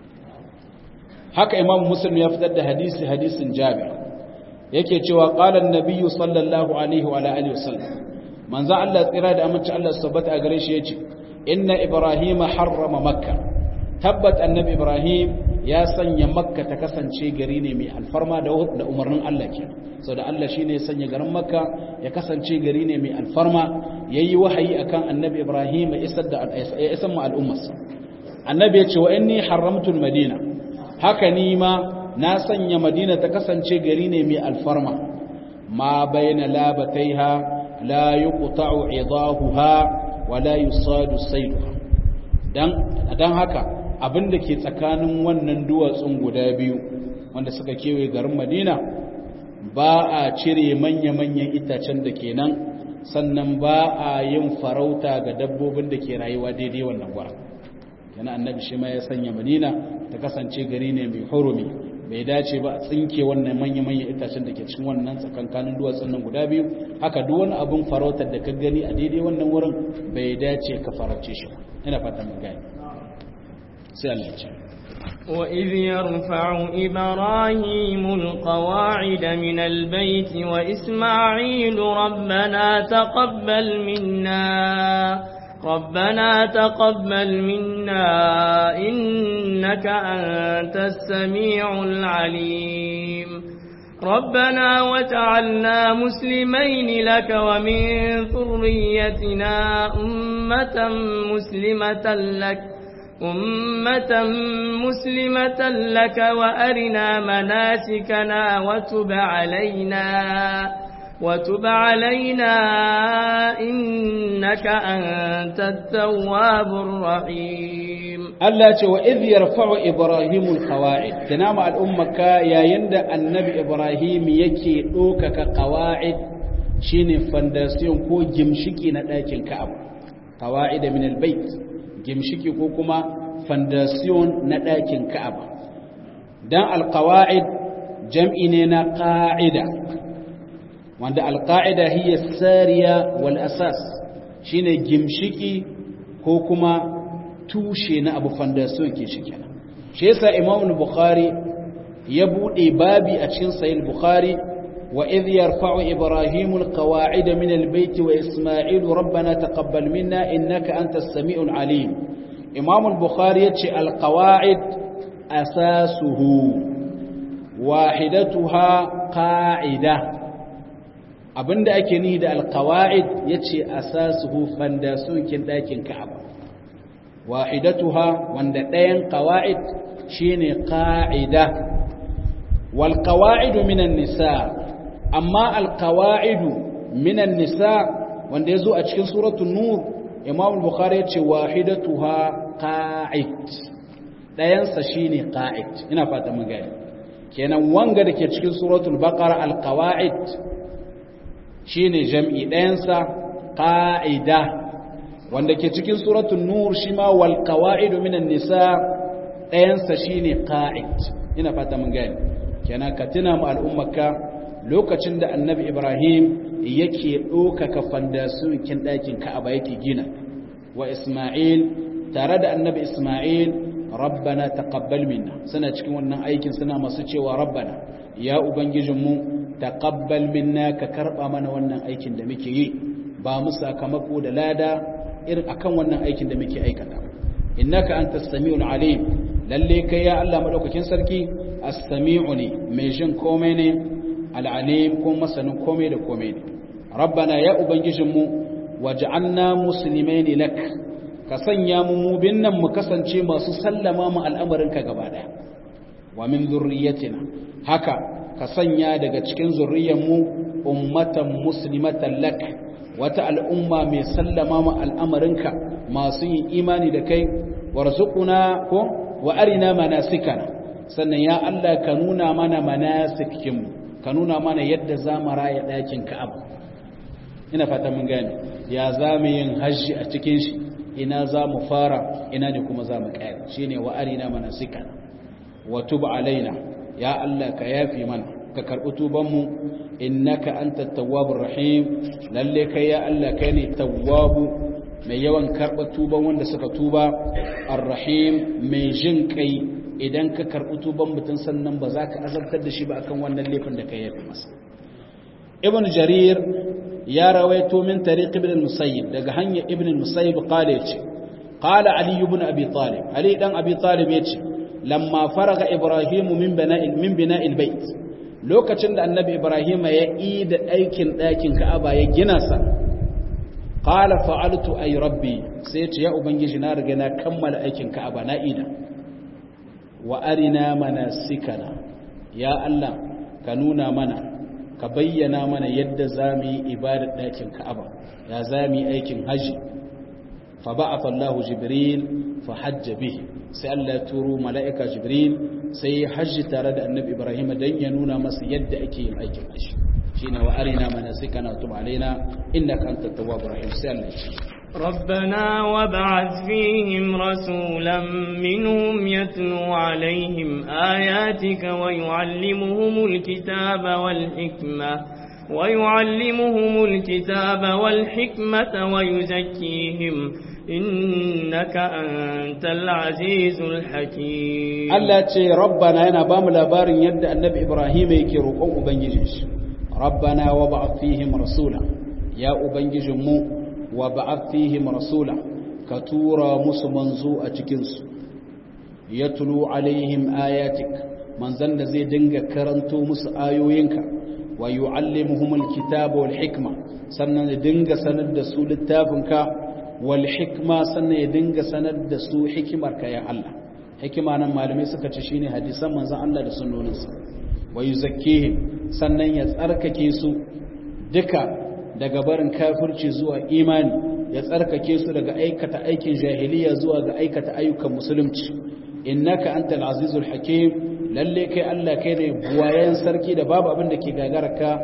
Haka Imam Muslim ya fitar da hadisin Jabir, yake cewa qala an-nabiyyu sallallahu alaihi wa alihi wasallam, manzo Allah tsira da amince Allah su tabbata a gare shi yace, inna Ibrahim harrama Makka, tabbat annabi Ibrahim ya sanya Makka ta kasance gari ne mai alfarma da umarnin Allah ke. So da Allah shine ya sanya garin Makka ya kasance gari ne mai alfarma, yayi wahayi akan annabi Ibrahim ya isar ma al'ummarsa. Annabi ya ce, wa inni haramtu al-Madina, haka ni ma na sanya Madina ta kasance gari ne mai alfarma, ma baina labataiha la yuqta'u idahuha wa la yusadu sayduha. Dan haka abinda ke tsakanin wannan duwatsun guda biyu wanda suka kewaye garin Madina, ba a cire manya-manyan itacen da ke nan, sannan ba a yin farauta ga dabbobin da ke rayuwa daidai wannan gwara. Yana annabi shi ma ya sanya Madina ta kasance gari ne mai hurumi, bai dace ba a tsinke wannan manya-manyan itacen da ke cikin wannan tsakankanin duwatsun nan guda biyu. Haka duk wani abin farautar da ka gani a daidai wannan wurin bai dace ka farauce shi. Ina fatan mun gani. sai Allah ya ce وإذ يرفع إبراهيم القواعد من البيت وإسماعيل ربنا تقبل منا إنك أنت السميع العليم ربنا وجعلنا مسلمين لك ومن ذريتنا أمة مسلمة لك وأرنا مناسكنا وتب علينا إنك أنت التواب الرحيم الله وإذ يرفع إبراهيم القواعد تنام الأمة يا يند النبي إبراهيم يكي أوكك قواعد shine foundation ko gimshiki na ɗakin Ka'aba qawaida min albayt gimshiki ko kuma foundation na ɗakin Ka'aba dan alqawaid jam'i ne na qa'ida wanda alqa'ida hiya sariya wal asas shine gimshiki ko kuma tushe na abu foundation ke shi kenan shi yasa Imam Bukhari ya bude babi a cikin Sahih Bukhari wa idh yarfa'u Ibrahimu alqawa'ida min albayt wa Isma'ilu rabbana taqabbal minna innaka antas sami'ul alim. Imam Bukhari yace alqawa'id asasuhu wahidatuha qa'ida abinda ake nihi da alqawa'id yace asasuhu foundation kin dakin Ka'aba wahidatuha wanda ɗayan qawa'id shine qa'ida wal qawa'idu minan nisa amma al qawa'idu minan nisa wanda yazo a cikin suratul nur Imam Bukhari yace wahidatuha qa'id ɗayan sa shine qa'id ina fata mun gani kenan wanga dake cikin suratul baqara al qawa'id shine jam'i ɗayan sa qa'ida wanda ke cikin suratul nur shi ma wal qawa'idu minan nisa ɗayansa shine qa'id ina fata mun gani kenan ka tuna mu al'ummaka lokacin da annabi Ibrahim yake ɗaukaka fandasun kin ɗakin Ka'aba yake gina wa Isma'il tare da annabi Isma'il rabbana taqabbal minna suna cikin wannan aikin suna masu cewa rabbana ya ubangijinmu taqabbal minna ka karba mana wannan aikin da muke yi ba mu sakamako da lada irin akan wannan aikin da muke aikata innaka antas samiul alim lalle kai ya Allah madaukakin sarki as-sami'u ne mai jin komai ne al-alim ko masanin komai da komai ne rabbana ya ubangijin mu waj'alna muslimaini lak ka sanya mu binnan mu kasance masu sallama mu al'amarin ka gaba daya wa min zurriyyatina haka ka sanya daga cikin zurriyyar mu ummatan muslimatan lak wata al'umma mai sallama ma al'amarinka masu yin imani da kai warzuquna ko wa arina manasikana sannan ya Allah ka nuna mana manasikinmu ka nuna mana yadda za mu raya ɗakin Ka'aba ina fata mun gane ya za mu yin hajji a cikin shi ina za mu fara ina ne kuma za mu ƙayar shine wa arina manasikana wa tub alaina ya Allah ka yafi mana ka karɓi tubanmu innaka antat tawwabur rahim lalle kai ya Allah kai ne tawwabu mai yawan karɓa tuban wanda suka tuba arrahim mai jin kai idan ka karɓi tuban mutum sannan ba za ka azabtar da shi ba akan wannan laifin da ka yafi masa ibn jarir ya rawaito min tariq ibn al-musayyib daga hanyar ibn al-musayyib qala yace qala ali ibn abi talib ali dan abi talib yace lamma faraga ibrahim min bina'il bait lokacin da annabi ibrahim ya yi da aikin ɗakin ka'aba ya gina sa qala fa'altu ay rabbi sai ya ce ya ubangiji na riga na kammala aikin ka'aba na ida wa arina manasikana ya Allah ka nuna mana ka bayyana mana yadda zamu yi ibadar ɗakin ka'aba ya zamu yi aikin haji fa ba'atha Allahu jibril fa hajja bihi sai Allah ya turo mala'ika jibril sai ya hajji tare da annabi ibrahim dan ya nuna masa yadda ake yin aikin haji shine wa arina manasikana tub alaina innaka antat tawwabur rahim sai Allah ya ربنا وابعث فيهم رسولا منهم يتلو عليهم آياتك ويعلمهم الكتاب والحكمة ويزكيهم إنك أنت العزيز الحكيم الله تي ربنا أنا بام لبارن يد النبي إبراهيم يكيروكم أبنجيش ربنا وابعث فيهم رسولا يا أبنجيش مو وبعث فيهم رسولا كتورا مسمنزو أتكنس يتلو عليهم آياتك من ذن زي دنگا كرنتو مس آيوينك ويعلمهم الكتاب والحكمة سنن دنگا سند سو للتافنك والحكمة سنن دنگا سند سو حكمرك يا الله حكمة أنا معلومي سكتشيني حديثا من ذن الله لسنونس ويزكيهم سنن يتأركك سو دكا daga barin kafirci zuwa imani ya tsarkake su daga aikata aikin jahiliya zuwa ga aikata ayyukan musulunci innaka antal azizul hakim lalle kai Allah kai ne buwayen sarki da babu abin da ke gagararka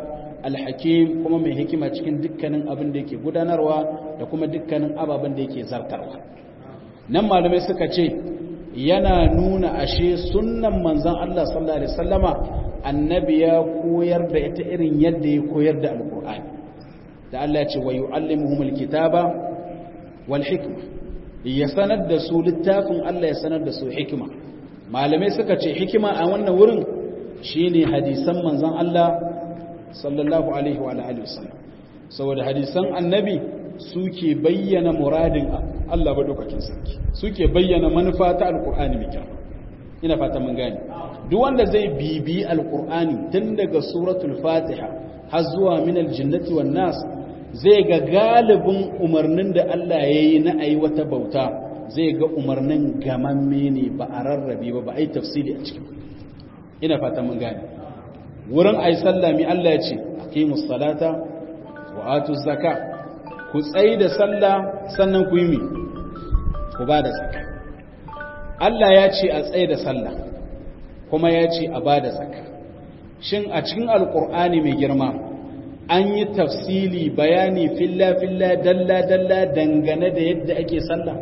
al-hakim kuma mai hikima cikin dukkanin abin da yake gudanarwa da kuma dukkanin ababen da yake zartarwa nan malamai suka ce yana nuna ashe sunnan manzon Allah sallallahu alaihi wasallama annabi ya koyar da ita irin yadda ya koyar da alqur'ani da Allah ya ce wa yu'allimuhumul kitaba wal hikma ya sanar da su littafin Allah ya sanar da su hikima malamai suka ce hikima a wannan wurin shine hadisan manzon Allah sallallahu alaihi wa alihi wasallam saboda hadisan annabi suke bayyana muradin Allah madaukakin sarki suke bayyana manufa ta alqur'ani mai kyau ina fata mun gane duk wanda zai bibi alqur'ani tun daga suratul fatiha har zuwa min aljinnati wan nas zai ga galibin umarnin da Allah yayi na ayi wata bauta zai ga umarnin gamamme ne ba a rarrabe ba ai tafsiri a cikin ina fata mun gane wurin ayi sallami Allah ya ce aqimus salata wa atuz zakat ku tsayi da sallah sannan ku yi mi ku ba da zakka Allah ya ce a tsayi da sallah kuma ya ce a ba da zakka shin a cikin alkur'ani mai girma an yi tafsili bayani filla filla dalla dalla dangane da yadda ake sallah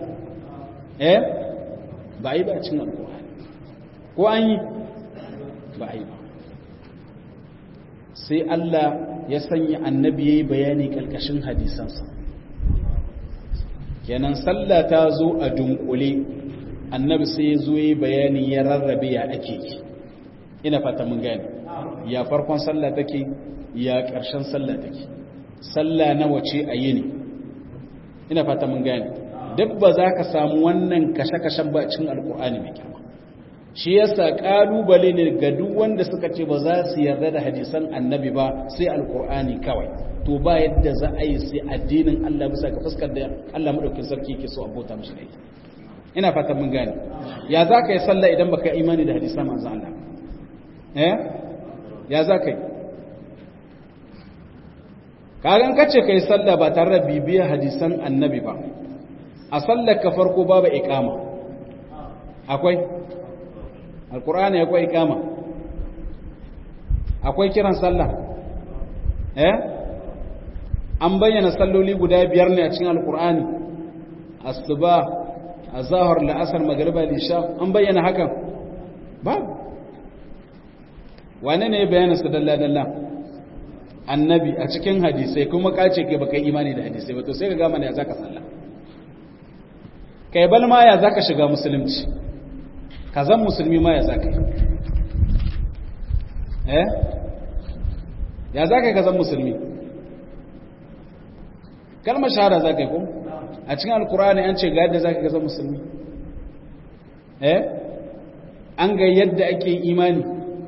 ba yi ba cikin alkur'ani ko an yi ba yi ba sai Allah ya sanya annabi yayi bayani kalkashin hadisansa kenan sallah ta zo a dunkule annabi sai ya zo yi bayani ya rarrabe ya ake yi ina fata mun gane ya farkon sallah take ya ƙarshen sallah take sallah nawa ce a yini ina fata mun gane duk ba za ka samu wannan kashe-kashen ba cikin alkur'ani mai kyau shi yasa kalubale ne ga duk wanda suka ce ba za su yarda da hadisan annabi ba sai alkur'ani kawai to ba yadda za a yi sai addinin Allah bisa ga fuskar da Allah madaukakin sarki yake so abota mishi da ina fatan mun gane ya za ka yi sallah idan baka imani da hadisan manzo Allah ya za ka yi kagan kace kai sallah ba tare da bibiyar hadisan annabi ba a sallar ka farko babu iqama akwai alkur'ani akwai ikama akwai kiran sallah an bayyana salloli guda biyar ne a cikin alkur'ani asuba azhar la'asar magriba lisha an bayyana hakan babu wane ne ya bayyana su dalla dalla annabi a cikin hadisai kuma kace kai baka imani da hadisai ba to sai ka ga mana ya zaka sallah kai bal ma ya zaka shiga musulunci ka zan musulmi ma ya zaka ya zaka ka zan musulmi kalmar shahada zaka ko a cikin alkur'ani an ce ga yadda zaka ka zan musulmi an ga yadda ake imani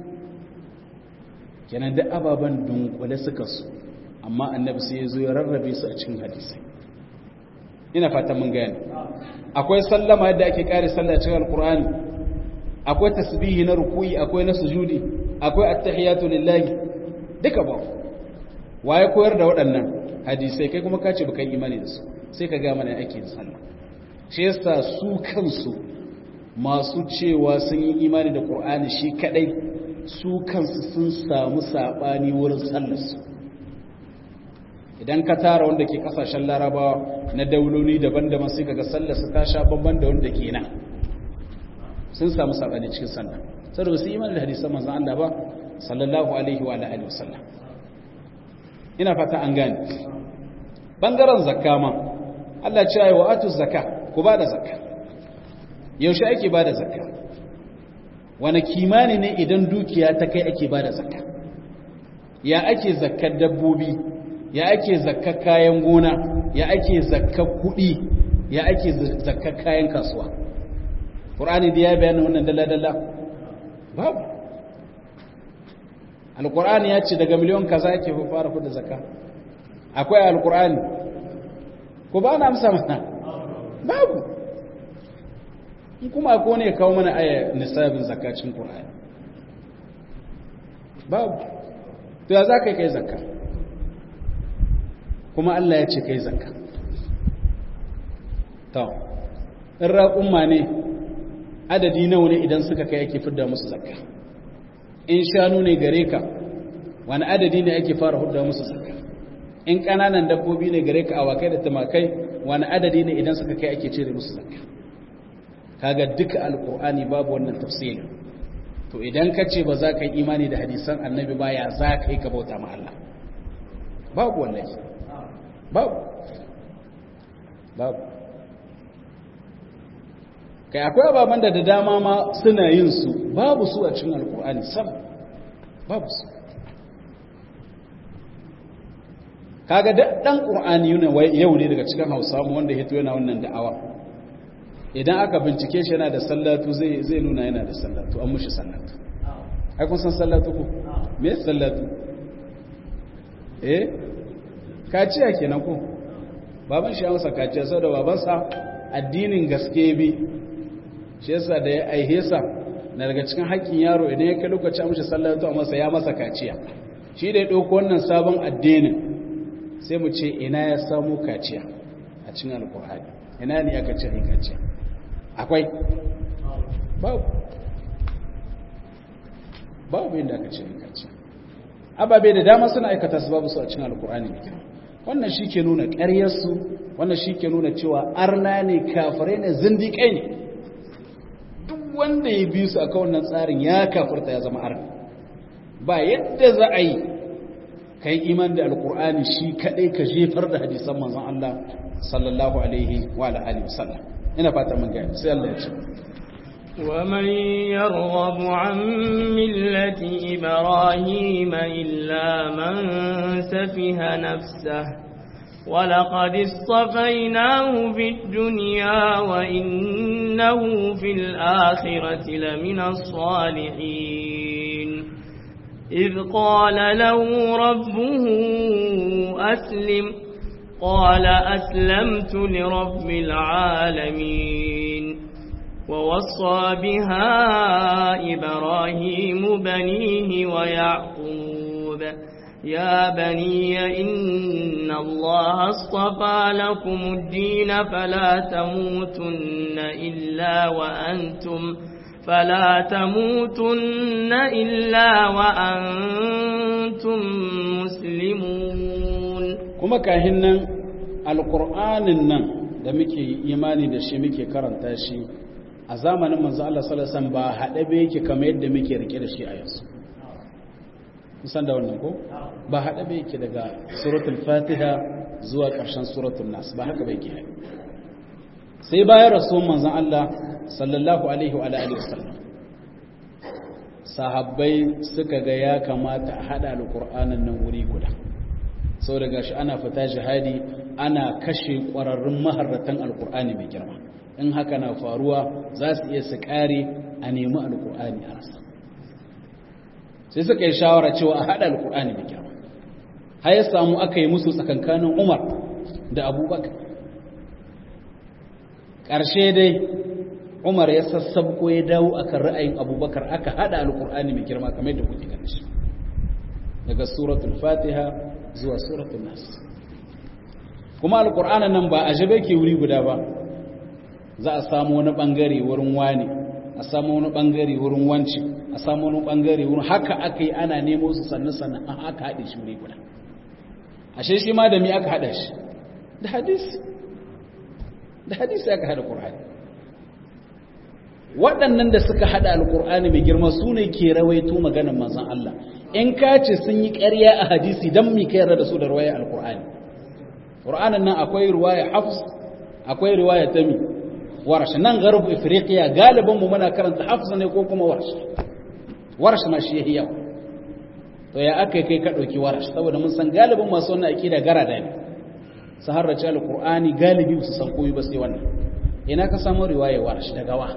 kenan da ababan dunkule suka su amma annabi sai ya zo ya rarrabe su a cikin hadisi ina fatan mun gane akwai sallama yadda ake kare sallah cikin alkur'ani akwai tasbihi na rukuyi akwai na sujudi akwai attahiyatu lillahi duka ba waye koyar da waɗannan hadisai kai kuma kace baka imani da su sai ka ga mana ake yin sallah shi yasa su kansu masu cewa sun yi imani da qur'ani shi kadai su kansu sun samu sabani wurin sallar su idan ka tara wanda ke kasashen larabawa na dauloli daban-daban sai kaga sallar su ta sha bamban da wanda ke nan sun samu sabani cikin sallah saboda su imani da hadisan manzon Allah ba sallallahu alaihi wa alihi wasallam ina fata an gane bangaren zakka ma Allah ce ayi wa atu zakka ku bada zakka yaushe ake bada zakka wani kimani ne idan dukiya ta kai ake bada zakka ya ake zakkar dabbobi ya ake zakkar kayan gona ya ake zakkar kuɗi ya ake zakkar kayan kasuwa Qur'ani da ya bayyana wannan dalla-dalla babu Al-Qur'ani ya ce daga miliyon kaza yake fara fada zakka akwai Al-Qur'ani ko ba na amsa mana babu in kuma ko ne kawo mana aya nisabin zakacin Qur'ani babu to ya zaka kai zakka kuma Allah ya ce kai zakka to in raƙumma ne adadi nawa ne idan suka kai ake fidda musu zakka in shanu ne gare ka wani adadi ne ake fara hudda musu zakka in kananan dabbobi ne gare ka awakai da tumakai wani adadi ne idan suka kai ake cire musu zakka kaga duka alqur'ani babu wannan tafsirin to idan ka ce ba za ka yi imani da hadisan annabi ba ya za ka yi ka bauta ma Allah babu wallahi babu kai akwai ababen da dama ma suna yin su babu su a cikin alkur'ani sam babu su kaga dan qur'ani yau ne daga cikin Hausa mu wanda hito yana wannan da'awa idan aka bincike shi yana da sallatu zai nuna yana da sallatu an mushi sallatu ai kun san sallatu ko me sallatu kaciya kenan ko baban shi ya masa kaciya saboda babansa addinin gaske bi shi yasa da ya aihesa na daga cikin haƙƙin yaro idan ya kai lokaci a mushi sallatu a masa ya masa kaciya shi da ya ɗauko wannan sabon addinin sai mu ce ina ya samu kaciya a cikin alkur'ani ina ne aka ce yin kaciya akwai babu inda aka ce yin kaciya ababe da dama suna aikata su babu su a cikin alkur'ani mai girma wannan shi ke nuna ƙaryarsu wannan shi ke nuna cewa arna ne kafirai ne zindiƙai ne duk wanda ya bi su a wannan tsarin ya kafirta ya zama arna ba yadda za a yi ka yi iman da alkur'ani shi kaɗai ka jefar da hadisan manzon Allah sallallahu alaihi wa alihi wasallam ina fata mun gani sai Allah ya ce ومن يرغب عن ملة إبراهيم إلا من سفه نفسه ولقد اصطفيناه في الدنيا وإنه في الآخرة لمن الصالحين إذ قال له ربه أسلم قال أسلمت لرب العالمين ووصى بها إبراهيم بنيه ويعقوب يا بني إن الله اصطفى لكم الدين فلا تموتن إلا وأنتم مسلمون كما كاهن القرآن da muke imani da shi muke karanta shi a zamanin manzo Allah sallallahu alaihi wasallam ba hade ba yake kamar yadda muke rike da shi a yanzu kusan da wannan ko ba hade ba yake daga suratul fatiha zuwa ƙarshen suratul nas ba haka ba yake sai bayan rasulun manzo Allah sallallahu alaihi wa alihi wasallam sahabbai suka ga ya kamata a hada alqur'anin nan wuri guda sau daga shi ana fita jihadi ana kashe ƙwararrun maharratan alqur'ani mai girma in haka na faruwa za su iya su kare a nemi alkur'ani a rasa sai suka yi shawara cewa a haɗa alkur'ani da kyau har ya samu aka yi musu tsakankanin umar da abubakar ƙarshe dai umar ya sassabko ya dawo akan ra'ayin abubakar aka haɗa alkur'ani mai girma kamar yadda kuke ganin shi daga suratul fatiha zuwa suratul nas kuma alkur'anin nan ba a jabe ke wuri guda ba za a samu wani bangare wurin wani a samu wani bangare wurin wanci a samu wani bangare wurin haka aka yi ana nemo su sannan an aka haɗe shi wuri guda ashe shi ma da mi aka haɗa shi da hadisi aka haɗa ƙur'ani waɗannan da suka haɗa alƙur'ani mai girma su ne ke rawaito maganar manzon Allah in ka ce sun yi ƙarya a hadisi don mi ka yarda da su da ruwaya alƙur'ani ƙur'anin nan akwai ruwaya hafs akwai ruwaya tami warsh nan garbu ifriqiya galiban mu muna karanta hafs ne ko kuma warsh ma shi yayi to ya aka kai ka dauki warsh saboda mun san galibin masu wannan akida garada ne saharrace alqur'ani galibi su san koyi ba sai wannan ina ka samu riwaya warsh daga wa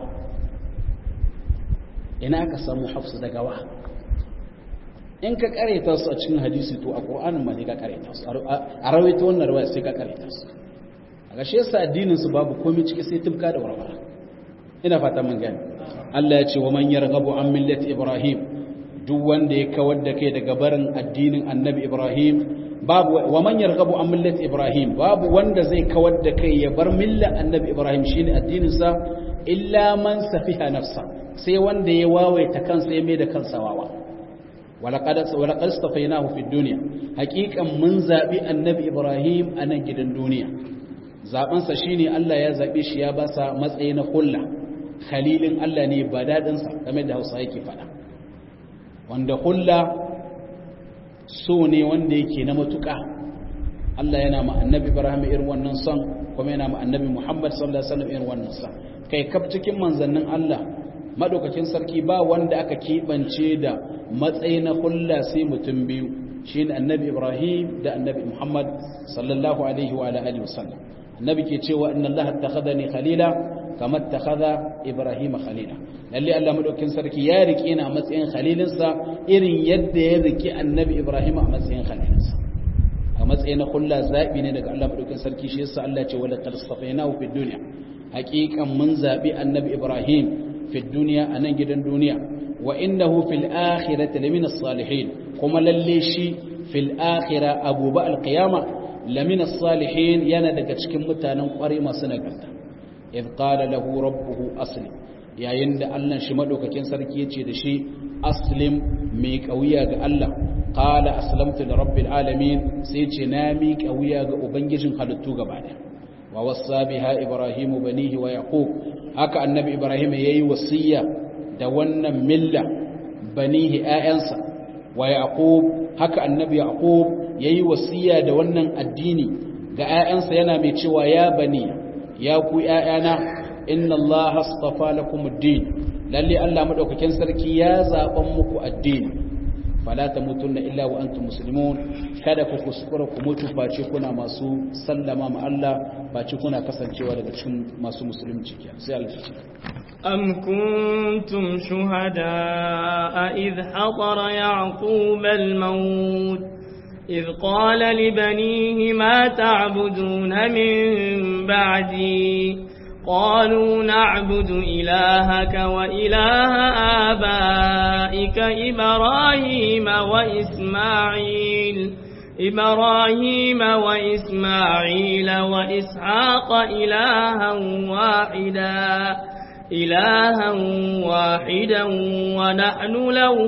ina ka samu hafs daga wa in ka karanta su a cikin hadisi to a qur'anin ma ne ka karanta su a rawaito wannan riwaya sai ka karanta su gashe sa addinin su babu komai ciki sai tubka da warwara ina fata mun gani Allah ya ce wa man yarghabu an millati ibrahim duk wanda ya kawar da kai daga barin addinin annabi ibrahim babu wa man yarghabu an millati ibrahim babu wanda zai kawar da kai ya bar millan annabi ibrahim shine addinin sa illa man safiha nafsa sai wanda ya wawaita kansa ya mai da kansa wawa walaqad istafainahu fid dunya haqiqan mun zabi annabi Ibrahim a nan gidan duniya zaben sa shine Allah ya zabe shi ya basa matsayi na kulla khalilin Allah ne ba dadin sa kamar da Hausa yake fada wanda kulla so ne wanda yake na matuƙa Allah yana ma annabi Ibrahim irin wannan son kuma yana ma annabi Muhammad sallallahu alaihi wasallam irin wannan son kai kaf cikin manzannin Allah madaukakin sarki ba wanda aka kebance da matsayi na kulla sai mutum biyu shine annabi Ibrahim da annabi Muhammad sallallahu alaihi wa alihi wasallam annabi ke cewa inna Allah attakhadhani khalila kama attakhadha Ibrahim khalila lalle Allah madaukakin sarki ya rike ni a matsayin khalilinsa irin yadda ya rike annabi Ibrahim a matsayin khalilinsa a matsayin kulla zabi ne daga Allah madaukakin sarki shi yasa Allah ya ce wala tastafainahu fid dunya haqiqan mun zabi annabi Ibrahim fid dunya anan gidan duniya wa innahu fil akhirati lamina salihin kuma lalle shi fil akhirah abuba alqiyama lamina salihin yana daga cikin mutanen kwari masu nagarta idh qala lahu rabbuhu aslim yayin da Allah shi madaukakin sarki yace da shi aslim mai kauya ga Allah qala aslamtu li rabbil alamin sai ce na mi kauya ga ubangijin halittu gaba daya wa wassa biha ibrahim banihi wa yaqub haka annabi ibrahim yayi wasiya da wannan milla banihi ayansa wa yaqub haka annabi yaqub yayi wasiya da wannan addini ga ayansa yana mai cewa ya bani ya ku ayana inna allaha astafa lakum ad-din lalle Allah madaukakin sarki ya zaban muku addini fala tamutunna illa wa antum muslimun kada ku kuskura ku mutu face kuna masu sallama ma Allah face kuna kasancewa daga cikin masu musulunci sai Allah أم كنتم شهداء إذ حضر يعقوب الموت إذ قال لبنيه ما تعبدون من بعدي قالوا نعبد إلهك وإله آبائك إبراهيم وإسماعيل وإسحاق إلها واحدا ونحن له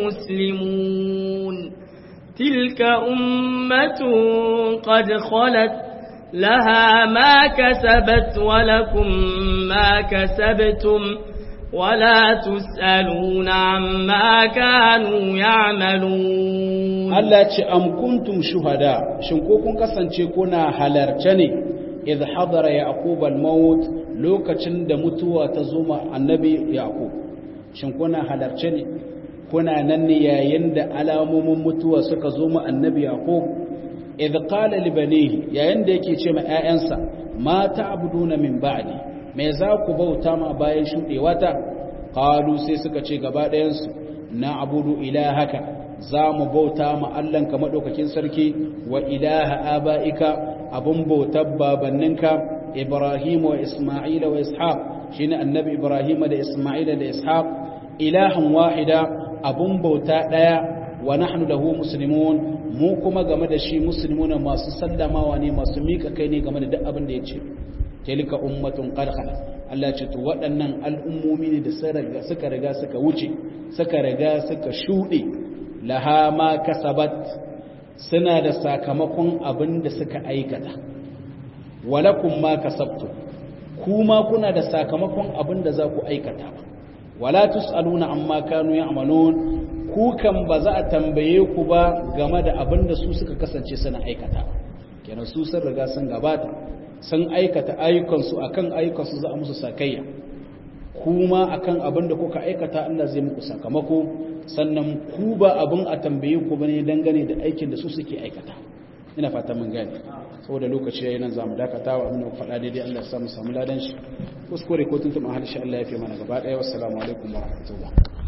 مسلمون تلك أمة قد خلت لها ما كسبت ولكم ما كسبتم ولا تسألون عما كانوا يعملون الله أم كنتم شهداء شنكوكم كسانشيكونا حلرتني إذ حضر يعقوب الموت lokacin da mutuwa ta zo ma annabi yaqub shin kuna halarce ne kuna nan ne yayin da alamomin mutuwa suka zo ma annabi yaqub idh qala li banihi yayin da yake ce ma ƴaƴansa ma ta'buduna min ba'di me za ku bauta ma bayan shudewata qalu sai suka ce gaba ɗayan su na'budu ilahaka za mu bauta ma Allahnka madaukakin sarki wa ilaha abaika abun bautar babanninka Ibrahim wa Isma'ila wa Ishaq shine annabi Ibrahim da Isma'ila da Ishaq ilahan wahida abun bauta daya wa nahnu lahu muslimun mu kuma game da shi muslimuna masu sallamawa ne masu mika kai ne game da duk abin da yace tilka ummatun qad khalat Allah ce to waɗannan al'ummomi ne da suka riga suka wuce suka riga suka shude laha ma kasabat suna da sakamakon abin da suka aikata walakum ma kasabtum kuma kuna da sakamakon abin da za ku aikata wala tusaluna amma kanu ya'malun ku kan ba za a tambaye ku ba game da abin da su suka kasance suna aikata kenan su sun riga sun gabata sun aikata ayyukansu akan ayyukansu za a musu sakayya kuma akan abin da kuka aikata Allah zai muku sakamako sannan ku ba abin a tambaye ku bane dangane da aikin da su suke aikata ina fata mun gane saboda lokaci yayin nan zamu dakatawa amma faɗa daidai Allah ya samu ladan shi kuskure ko tuntum a harshe Allah ya fi mana gaba daya wassalamu alaikum wa rahmatullah